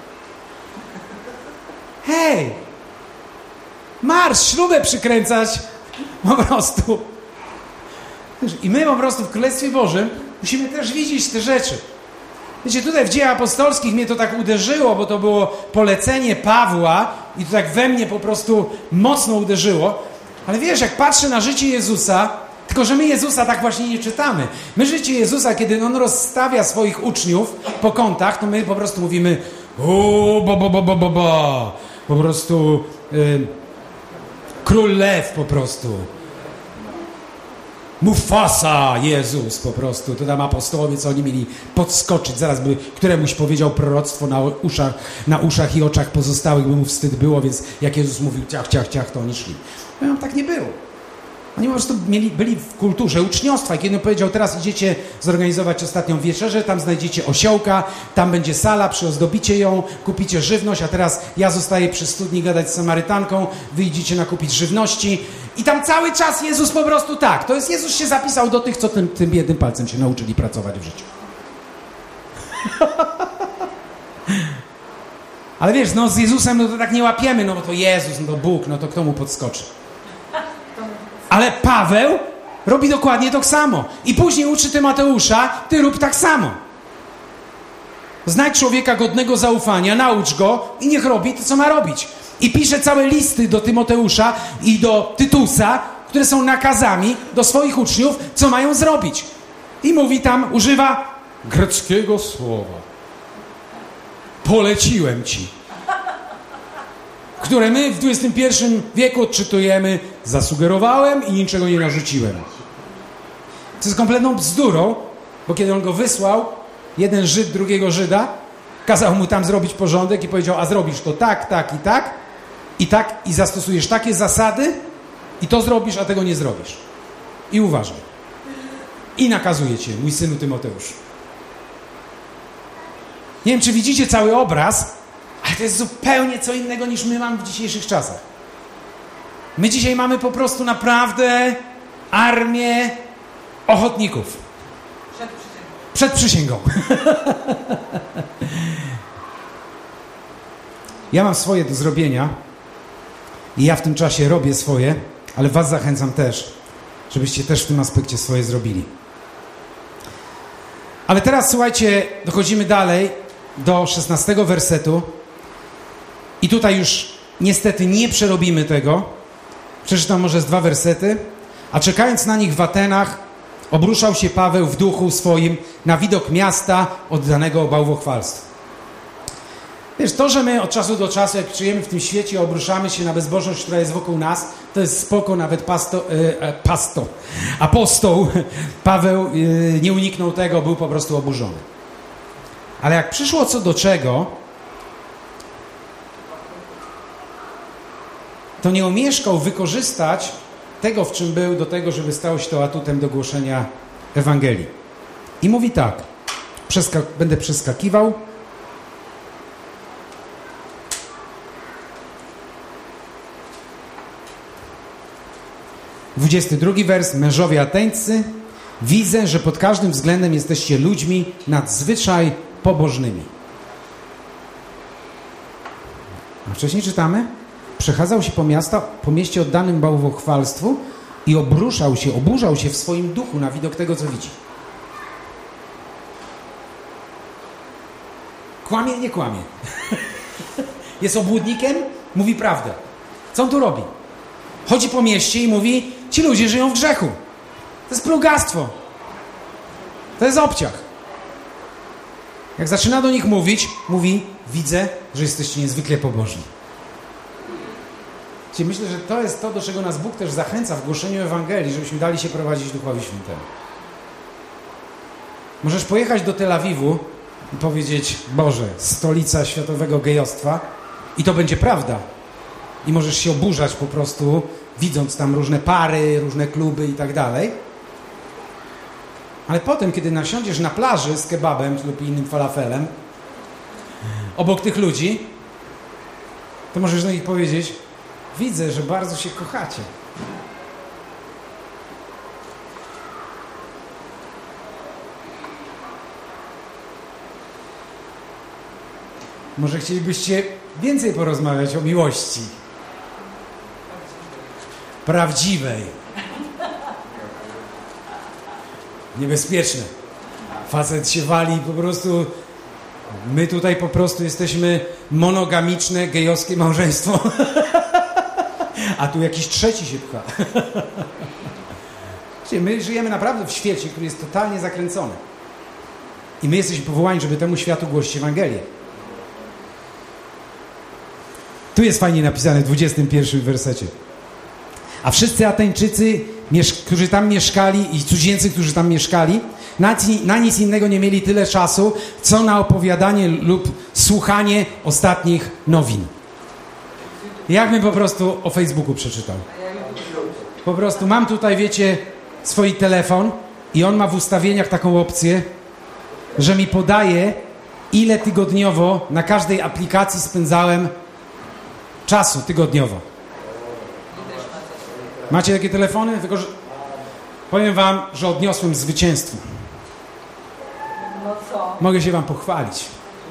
S1: Hej! Marsz, śrubę przykręcać! Po prostu. I my po prostu w Królestwie Bożym musimy też widzieć te rzeczy. Wiecie, tutaj w Dziejach Apostolskich mnie to tak uderzyło, bo to było polecenie Pawła i to tak we mnie po prostu mocno uderzyło. Ale wiesz, jak patrzę na życie Jezusa, tylko że my Jezusa tak właśnie nie czytamy. My życie Jezusa, kiedy On rozstawia swoich uczniów po kątach, to my po prostu mówimy po prostu król lew po prostu. Mufasa, Jezus po prostu. To tam apostołowie, co oni mieli podskoczyć. Zaraz by któremuś powiedział proroctwo na uszach i oczach pozostałych, by mu wstyd było, więc jak Jezus mówił ciach, to oni szli. No tak nie było. Oni po prostu byli w kulturze uczniostwa i kiedy on powiedział, teraz idziecie zorganizować ostatnią wieczerzę, tam znajdziecie osiołka, tam będzie sala, przyozdobicie ją, kupicie żywność, a teraz ja zostaję przy studni gadać z Samarytanką, wy idziecie nakupić żywności i tam cały czas Jezus po prostu tak. To jest Jezus się zapisał do tych, co tym jednym palcem się nauczyli pracować w życiu. Ale wiesz, no z Jezusem no to tak nie łapiemy, no bo to Jezus, no to Bóg, no to kto mu podskoczy? Ale Paweł robi dokładnie to samo. I później uczy Tymoteusza, ty rób tak samo. Znajdź człowieka godnego zaufania, naucz go i niech robi to, co ma robić. I pisze całe listy do Tymoteusza i do Tytusa, które są nakazami do swoich uczniów, co mają zrobić. I mówi tam, używa greckiego słowa. Poleciłem ci. Które my w XXI wieku odczytujemy, zasugerowałem i niczego nie narzuciłem. To jest kompletną bzdurą, bo kiedy on go wysłał, jeden Żyd drugiego Żyda, kazał mu tam zrobić porządek i powiedział, a zrobisz to tak, tak i tak, i zastosujesz takie zasady i to zrobisz, a tego nie zrobisz. I uważaj. I nakazuje cię, mój synu Tymoteusz. Nie wiem, czy widzicie cały obraz, ale to jest zupełnie co innego niż my mamy w dzisiejszych czasach. My dzisiaj mamy po prostu naprawdę armię ochotników. Przed przysięgą. Ja mam swoje do zrobienia i ja w tym czasie robię swoje, ale was zachęcam też, żebyście też w tym aspekcie swoje zrobili. Ale teraz, słuchajcie, dochodzimy dalej do 16 wersetu i tutaj już niestety nie przerobimy tego. Przeczytam może z 2 wersety. A czekając na nich w Atenach, obruszał się Paweł w duchu swoim na widok miasta oddanego bałwochwalstwu. Wiesz, to, że my od czasu do czasu, jak żyjemy w tym świecie, obruszamy się na bezbożność, która jest wokół nas, to jest spoko, nawet apostoł Paweł nie uniknął tego, był po prostu oburzony. Ale jak przyszło co do czego, to nie omieszkał wykorzystać tego, w czym był, do tego, żeby stało się to atutem do głoszenia Ewangelii. I mówi tak, będę przeskakiwał. (22 wers). Mężowie ateńscy, widzę, że pod każdym względem jesteście ludźmi nadzwyczaj pobożnymi. A wcześniej czytamy, przechadzał się po mieście oddanym bałwochwalstwu i oburzał się w swoim duchu na widok tego, co widzi. Kłamie, nie kłamie. Jest obłudnikiem, mówi prawdę. Co on tu robi? Chodzi po mieście i mówi, ci ludzie żyją w grzechu. To jest plugastwo. To jest obciach. Jak zaczyna do nich mówić, mówi, widzę, że jesteście niezwykle pobożni. Czyli myślę, że to jest to, do czego nas Bóg też zachęca w głoszeniu Ewangelii, żebyśmy dali się prowadzić Duchowi Świętemu. Możesz pojechać do Tel Awiwu i powiedzieć, Boże, stolica światowego gejostwa, i to będzie prawda. I możesz się oburzać po prostu, widząc tam różne pary, różne kluby i tak dalej. Ale potem, kiedy nasiądziesz na plaży z kebabem lub innym falafelem obok tych ludzi, to możesz do nich powiedzieć, widzę, że bardzo się kochacie. Może chcielibyście więcej porozmawiać o miłości. Prawdziwej. Niebezpieczne. Facet się wali po prostu. My tutaj po prostu jesteśmy monogamiczne, gejowskie małżeństwo. A tu jakiś trzeci się pcha. My żyjemy naprawdę w świecie, który jest totalnie zakręcony. I my jesteśmy powołani, żeby temu światu głosić Ewangelię. Tu jest fajnie napisane w 21 wersecie. A wszyscy Ateńczycy, którzy tam mieszkali i cudzoziemcy, którzy tam mieszkali, na nic innego nie mieli tyle czasu, co na opowiadanie lub słuchanie ostatnich nowin. Jak bym po prostu o Facebooku przeczytał. Po prostu mam tutaj, wiecie, swój telefon i on ma w ustawieniach taką opcję, że mi podaje, ile tygodniowo na każdej aplikacji spędzałem czasu tygodniowo. Macie takie telefony? Tylko, że powiem wam, że odniosłem zwycięstwo.
S2: No co?
S1: Mogę się wam pochwalić.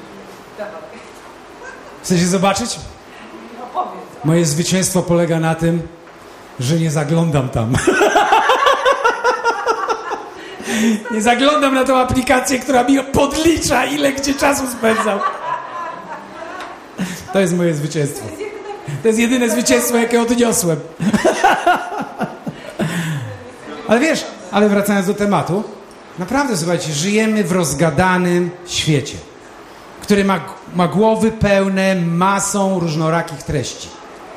S1: Chcecie zobaczyć?
S2: No powiedz.
S1: Moje zwycięstwo polega na tym, że nie zaglądam tam. Nie zaglądam na tą aplikację, która mi podlicza, ile gdzie czasu spędzam. To jest moje zwycięstwo. To jest jedyne zwycięstwo, jakie odniosłem. Ale wiesz, ale wracając do tematu, Naprawdę, słuchajcie, żyjemy w rozgadanym świecie, który ma głowy pełne masą różnorakich treści.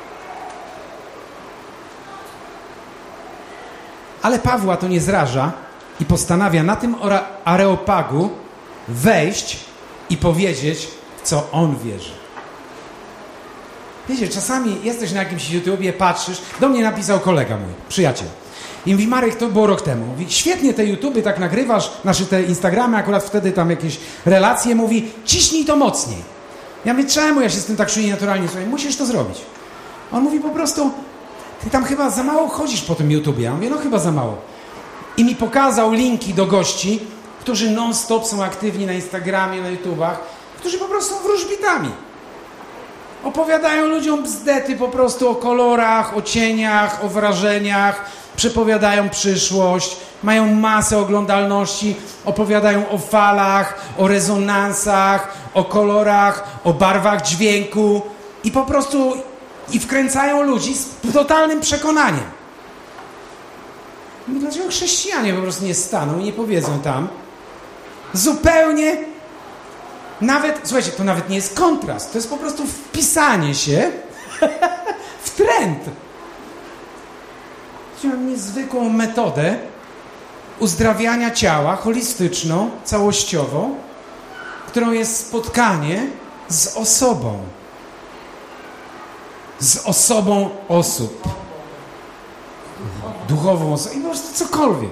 S1: Ale Pawła to nie zraża i postanawia na tym Areopagu wejść i powiedzieć, co on wierzy. Wiecie, czasami jesteś na jakimś YouTubie, patrzysz, do mnie napisał kolega mój, przyjaciel. I mówi, Marek, to było rok temu. Mówi, świetnie te YouTuby tak nagrywasz, te Instagramy, akurat wtedy tam jakieś relacje, mówi, ciśnij to mocniej. Ja mówię, czemu ja się z tym tak czuję naturalnie? Słuchaj, musisz to zrobić. On mówi po prostu, ty tam chyba za mało chodzisz po tym YouTubie. Ja mówię, no chyba za mało. I mi pokazał linki do gości, którzy non-stop są aktywni na Instagramie, na YouTubach, którzy po prostu są wróżbitami. Opowiadają ludziom bzdety po prostu o kolorach, o cieniach, o wrażeniach, przepowiadają przyszłość, mają masę oglądalności, opowiadają o falach, o rezonansach, o kolorach, o barwach dźwięku i po prostu wkręcają ludzi z totalnym przekonaniem. I dlaczego chrześcijanie po prostu nie staną i nie powiedzą tam zupełnie, nawet, słuchajcie, to nawet nie jest kontrast, to jest po prostu wpisanie się w trend. Mam niezwykłą metodę uzdrawiania ciała, holistyczną, całościową, którą jest spotkanie z osobą. Z osobą osób. Duchową osobą. I po prostu cokolwiek.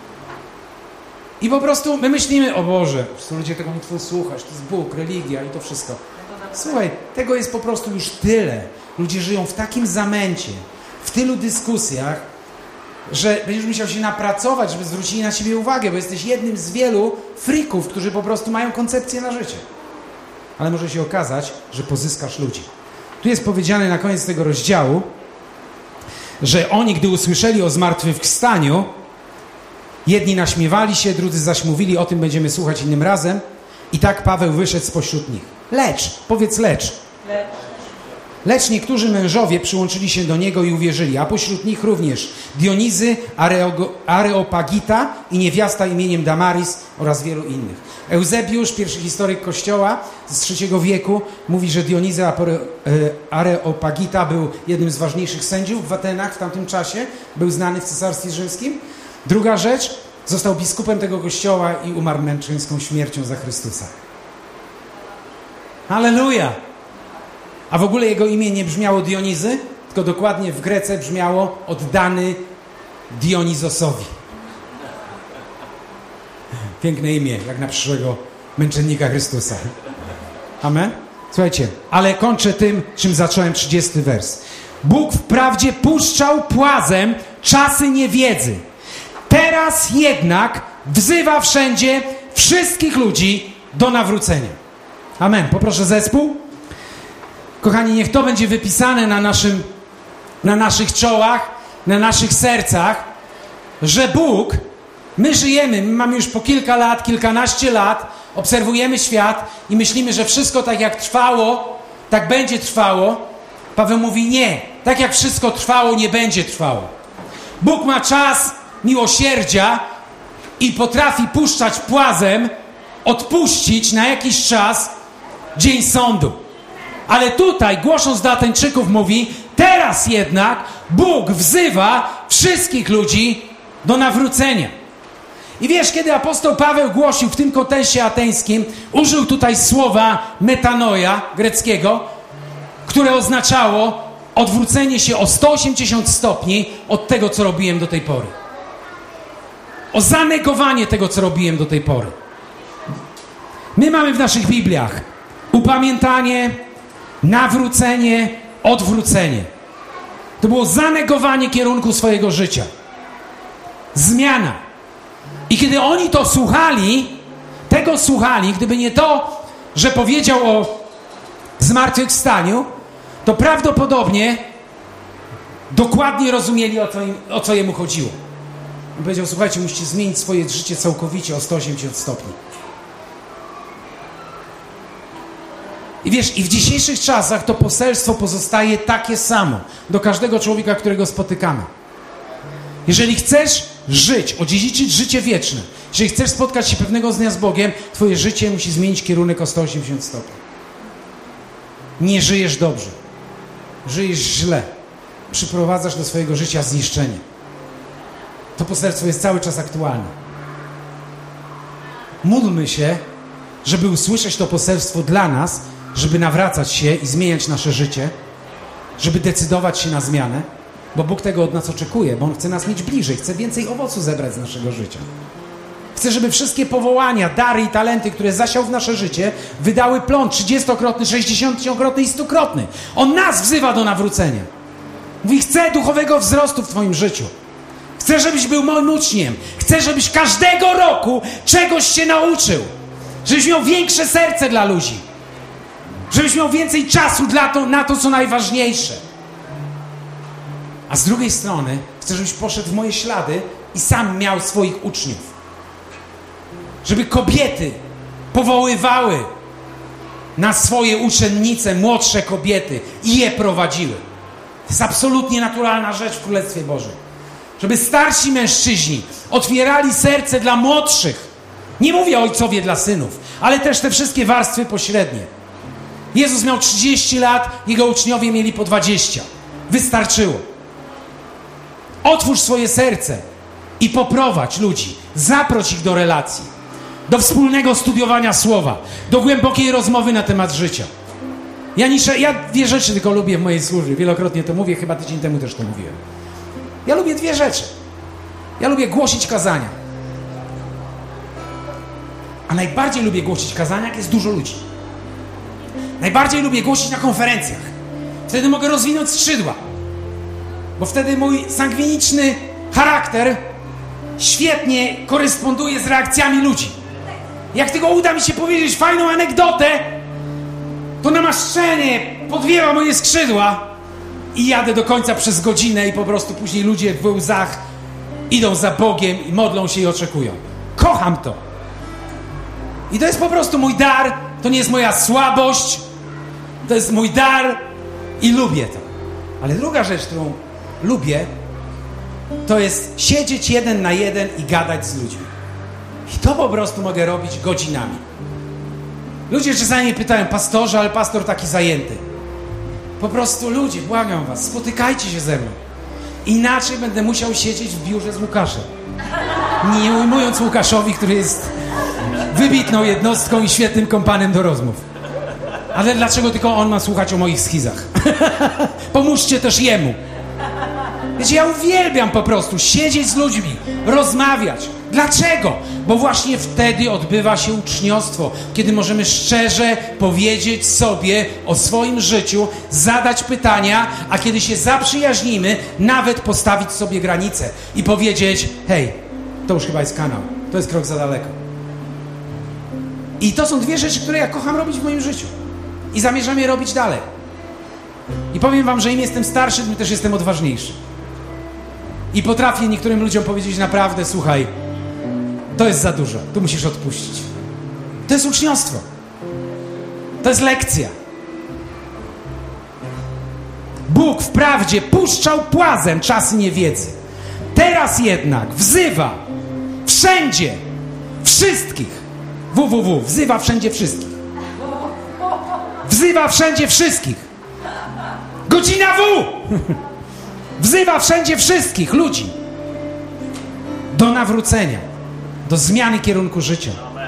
S1: I po prostu my myślimy, o Boże, ludzie tego nie chcą słuchać, to jest Bóg, religia i to wszystko. Słuchaj, tego jest po prostu już tyle. Ludzie żyją w takim zamęcie, w tylu dyskusjach, że będziesz musiał się napracować, żeby zwrócili na ciebie uwagę, bo jesteś jednym z wielu frików, którzy po prostu mają koncepcję na życie. Ale może się okazać, że pozyskasz ludzi. Tu jest powiedziane na koniec tego rozdziału, że oni, gdy usłyszeli o zmartwychwstaniu, jedni naśmiewali się, drudzy zaś mówili, o tym będziemy słuchać innym razem. I tak Paweł wyszedł spośród nich. Lecz niektórzy mężowie przyłączyli się do niego i uwierzyli, a pośród nich również Dionizy, Areopagita i niewiasta imieniem Damaris oraz wielu innych. Eusebiusz, pierwszy historyk Kościoła z III wieku, mówi, że Dionizy Areopagita był jednym z ważniejszych sędziów w Atenach w tamtym czasie, był znany w Cesarstwie Rzymskim. Druga rzecz, został biskupem tego kościoła i umarł męczeńską śmiercią za Chrystusa. Halleluja! A w ogóle jego imię nie brzmiało Dionizy, tylko dokładnie w Grece brzmiało oddany Dionizosowi. Piękne imię, jak na przyszłego męczennika Chrystusa. Amen? Słuchajcie, ale kończę tym, czym zacząłem 30 wers. Bóg wprawdzie puszczał płazem czasy niewiedzy. Teraz jednak wzywa wszędzie wszystkich ludzi do nawrócenia. Amen. Poproszę zespół. Kochani, niech to będzie wypisane na naszych czołach, na naszych sercach, że Bóg, my żyjemy, my mamy już po kilka lat, kilkanaście lat, obserwujemy świat i myślimy, że wszystko tak jak trwało, tak będzie trwało. Paweł mówi nie, tak jak wszystko trwało, nie będzie trwało. Bóg ma czas miłosierdzia i potrafi puszczać płazem, odpuścić na jakiś czas dzień sądu. Ale tutaj, głosząc do Ateńczyków, mówi, teraz jednak Bóg wzywa wszystkich ludzi do nawrócenia. I wiesz, kiedy apostoł Paweł głosił w tym kontekście ateńskim, użył tutaj słowa metanoia greckiego, które oznaczało odwrócenie się o 180 stopni od tego, co robiłem do tej pory. O zanegowanie tego, co robiłem do tej pory. My mamy w naszych Bibliach upamiętanie, nawrócenie, odwrócenie. To było zanegowanie kierunku swojego życia. Zmiana. I kiedy oni to słuchali, gdyby nie to, że powiedział o zmartwychwstaniu, to prawdopodobnie dokładnie rozumieli, o co jemu chodziło. On powiedział, słuchajcie, musicie zmienić swoje życie całkowicie o 180 stopni. I wiesz, i w dzisiejszych czasach to poselstwo pozostaje takie samo do każdego człowieka, którego spotykamy. Jeżeli chcesz żyć, odziedziczyć życie wieczne, jeżeli chcesz spotkać się pewnego dnia z Bogiem, twoje życie musi zmienić kierunek o 180 stopni. Nie żyjesz dobrze. Żyjesz źle. Przyprowadzasz do swojego życia zniszczenie. To poselstwo jest cały czas aktualne. Módlmy się, żeby usłyszeć to poselstwo dla nas, żeby nawracać się i zmieniać nasze życie, żeby decydować się na zmianę, bo Bóg tego od nas oczekuje, bo On chce nas mieć bliżej, chce więcej owocu zebrać z naszego życia. Chce, żeby wszystkie powołania, dary i talenty, które zasiał w nasze życie, wydały plon 30-krotny, 60-krotny i 100-krotny. On nas wzywa do nawrócenia. Mówi, chcę duchowego wzrostu w twoim życiu. Chcę, żebyś był moim uczniem. Chcę, żebyś każdego roku czegoś się nauczył. Żebyś miał większe serce dla ludzi. Żebyś miał więcej czasu na to, co najważniejsze. A z drugiej strony chcę, żebyś poszedł w moje ślady i sam miał swoich uczniów. Żeby kobiety powoływały na swoje uczennice młodsze kobiety i je prowadziły. To jest absolutnie naturalna rzecz w Królestwie Bożym. Żeby starsi mężczyźni otwierali serce dla młodszych. Nie mówię ojcowie dla synów, ale też te wszystkie warstwy pośrednie. Jezus miał 30 lat, jego uczniowie mieli po 20. Wystarczyło. Otwórz swoje serce i poprowadź ludzi. Zaproś ich do relacji, do wspólnego studiowania Słowa, do głębokiej rozmowy na temat życia. Ja dwie rzeczy tylko lubię w mojej służbie. Wielokrotnie to mówię, chyba tydzień temu też to mówiłem. Ja lubię dwie rzeczy. Ja lubię głosić kazania. A najbardziej lubię głosić kazania, jak jest dużo ludzi. Najbardziej lubię głosić na konferencjach. Wtedy mogę rozwinąć skrzydła. Bo wtedy mój sangwiniczny charakter świetnie koresponduje z reakcjami ludzi. Jak tylko uda mi się powiedzieć fajną anegdotę, to namaszczenie podwiewa moje skrzydła i jadę do końca przez godzinę i po prostu później ludzie w łzach idą za Bogiem i modlą się i oczekują. Kocham to. I to jest po prostu mój dar, to nie jest moja słabość, to jest mój dar i lubię to. Ale druga rzecz, którą lubię, to jest siedzieć 1 na 1 i gadać z ludźmi. I to po prostu mogę robić godzinami. Ludzie czasami mnie pytają, pastorze, ale pastor taki zajęty. Po prostu ludzie, błagam was, spotykajcie się ze mną. Inaczej będę musiał siedzieć w biurze z Łukaszem. Nie ujmując Łukaszowi, który jest wybitną jednostką i świetnym kompanem do rozmów. Ale dlaczego tylko on ma słuchać o moich schizach? Pomóżcie też jemu. Wiecie, ja uwielbiam po prostu siedzieć z ludźmi, rozmawiać. Dlaczego? Bo właśnie wtedy odbywa się uczniostwo, kiedy możemy szczerze powiedzieć sobie o swoim życiu, zadać pytania, a kiedy się zaprzyjaźnimy, nawet postawić sobie granice i powiedzieć, hej, to już chyba jest kanał, to jest krok za daleko. I to są dwie rzeczy, które ja kocham robić w moim życiu. I zamierzam je robić dalej. I powiem wam, że im jestem starszy, tym też jestem odważniejszy. I potrafię niektórym ludziom powiedzieć naprawdę, słuchaj, to jest za dużo, tu musisz odpuścić. To jest uczniostwo. To jest lekcja. Bóg wprawdzie puszczał płazem czasy niewiedzy. Teraz jednak wzywa wszędzie wszystkich. Wzywa wszędzie wszystkich. Wzywa wszędzie wszystkich. Godzina W! Wzywa wszędzie wszystkich ludzi do nawrócenia, do zmiany kierunku życia.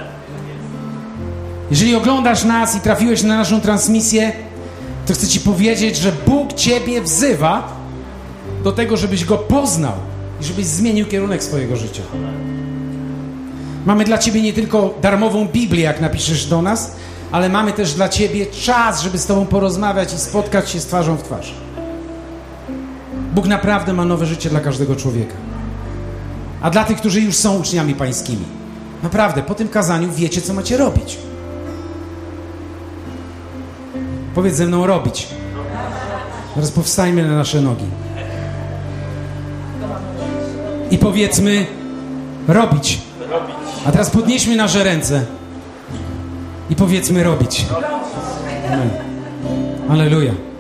S1: Jeżeli oglądasz nas i trafiłeś na naszą transmisję, to chcę ci powiedzieć, że Bóg ciebie wzywa do tego, żebyś Go poznał i żebyś zmienił kierunek swojego życia. Mamy dla ciebie nie tylko darmową Biblię, jak napiszesz do nas, ale mamy też dla ciebie czas, żeby z tobą porozmawiać i spotkać się z twarzą w twarz. Bóg naprawdę ma nowe życie dla każdego człowieka. A dla tych, którzy już są uczniami pańskimi, naprawdę, po tym kazaniu wiecie, co macie robić. Powiedz ze mną robić. Teraz powstańmy na nasze nogi. I powiedzmy robić. A teraz podnieśmy nasze ręce i powiedzmy robić. Amen. Alleluja.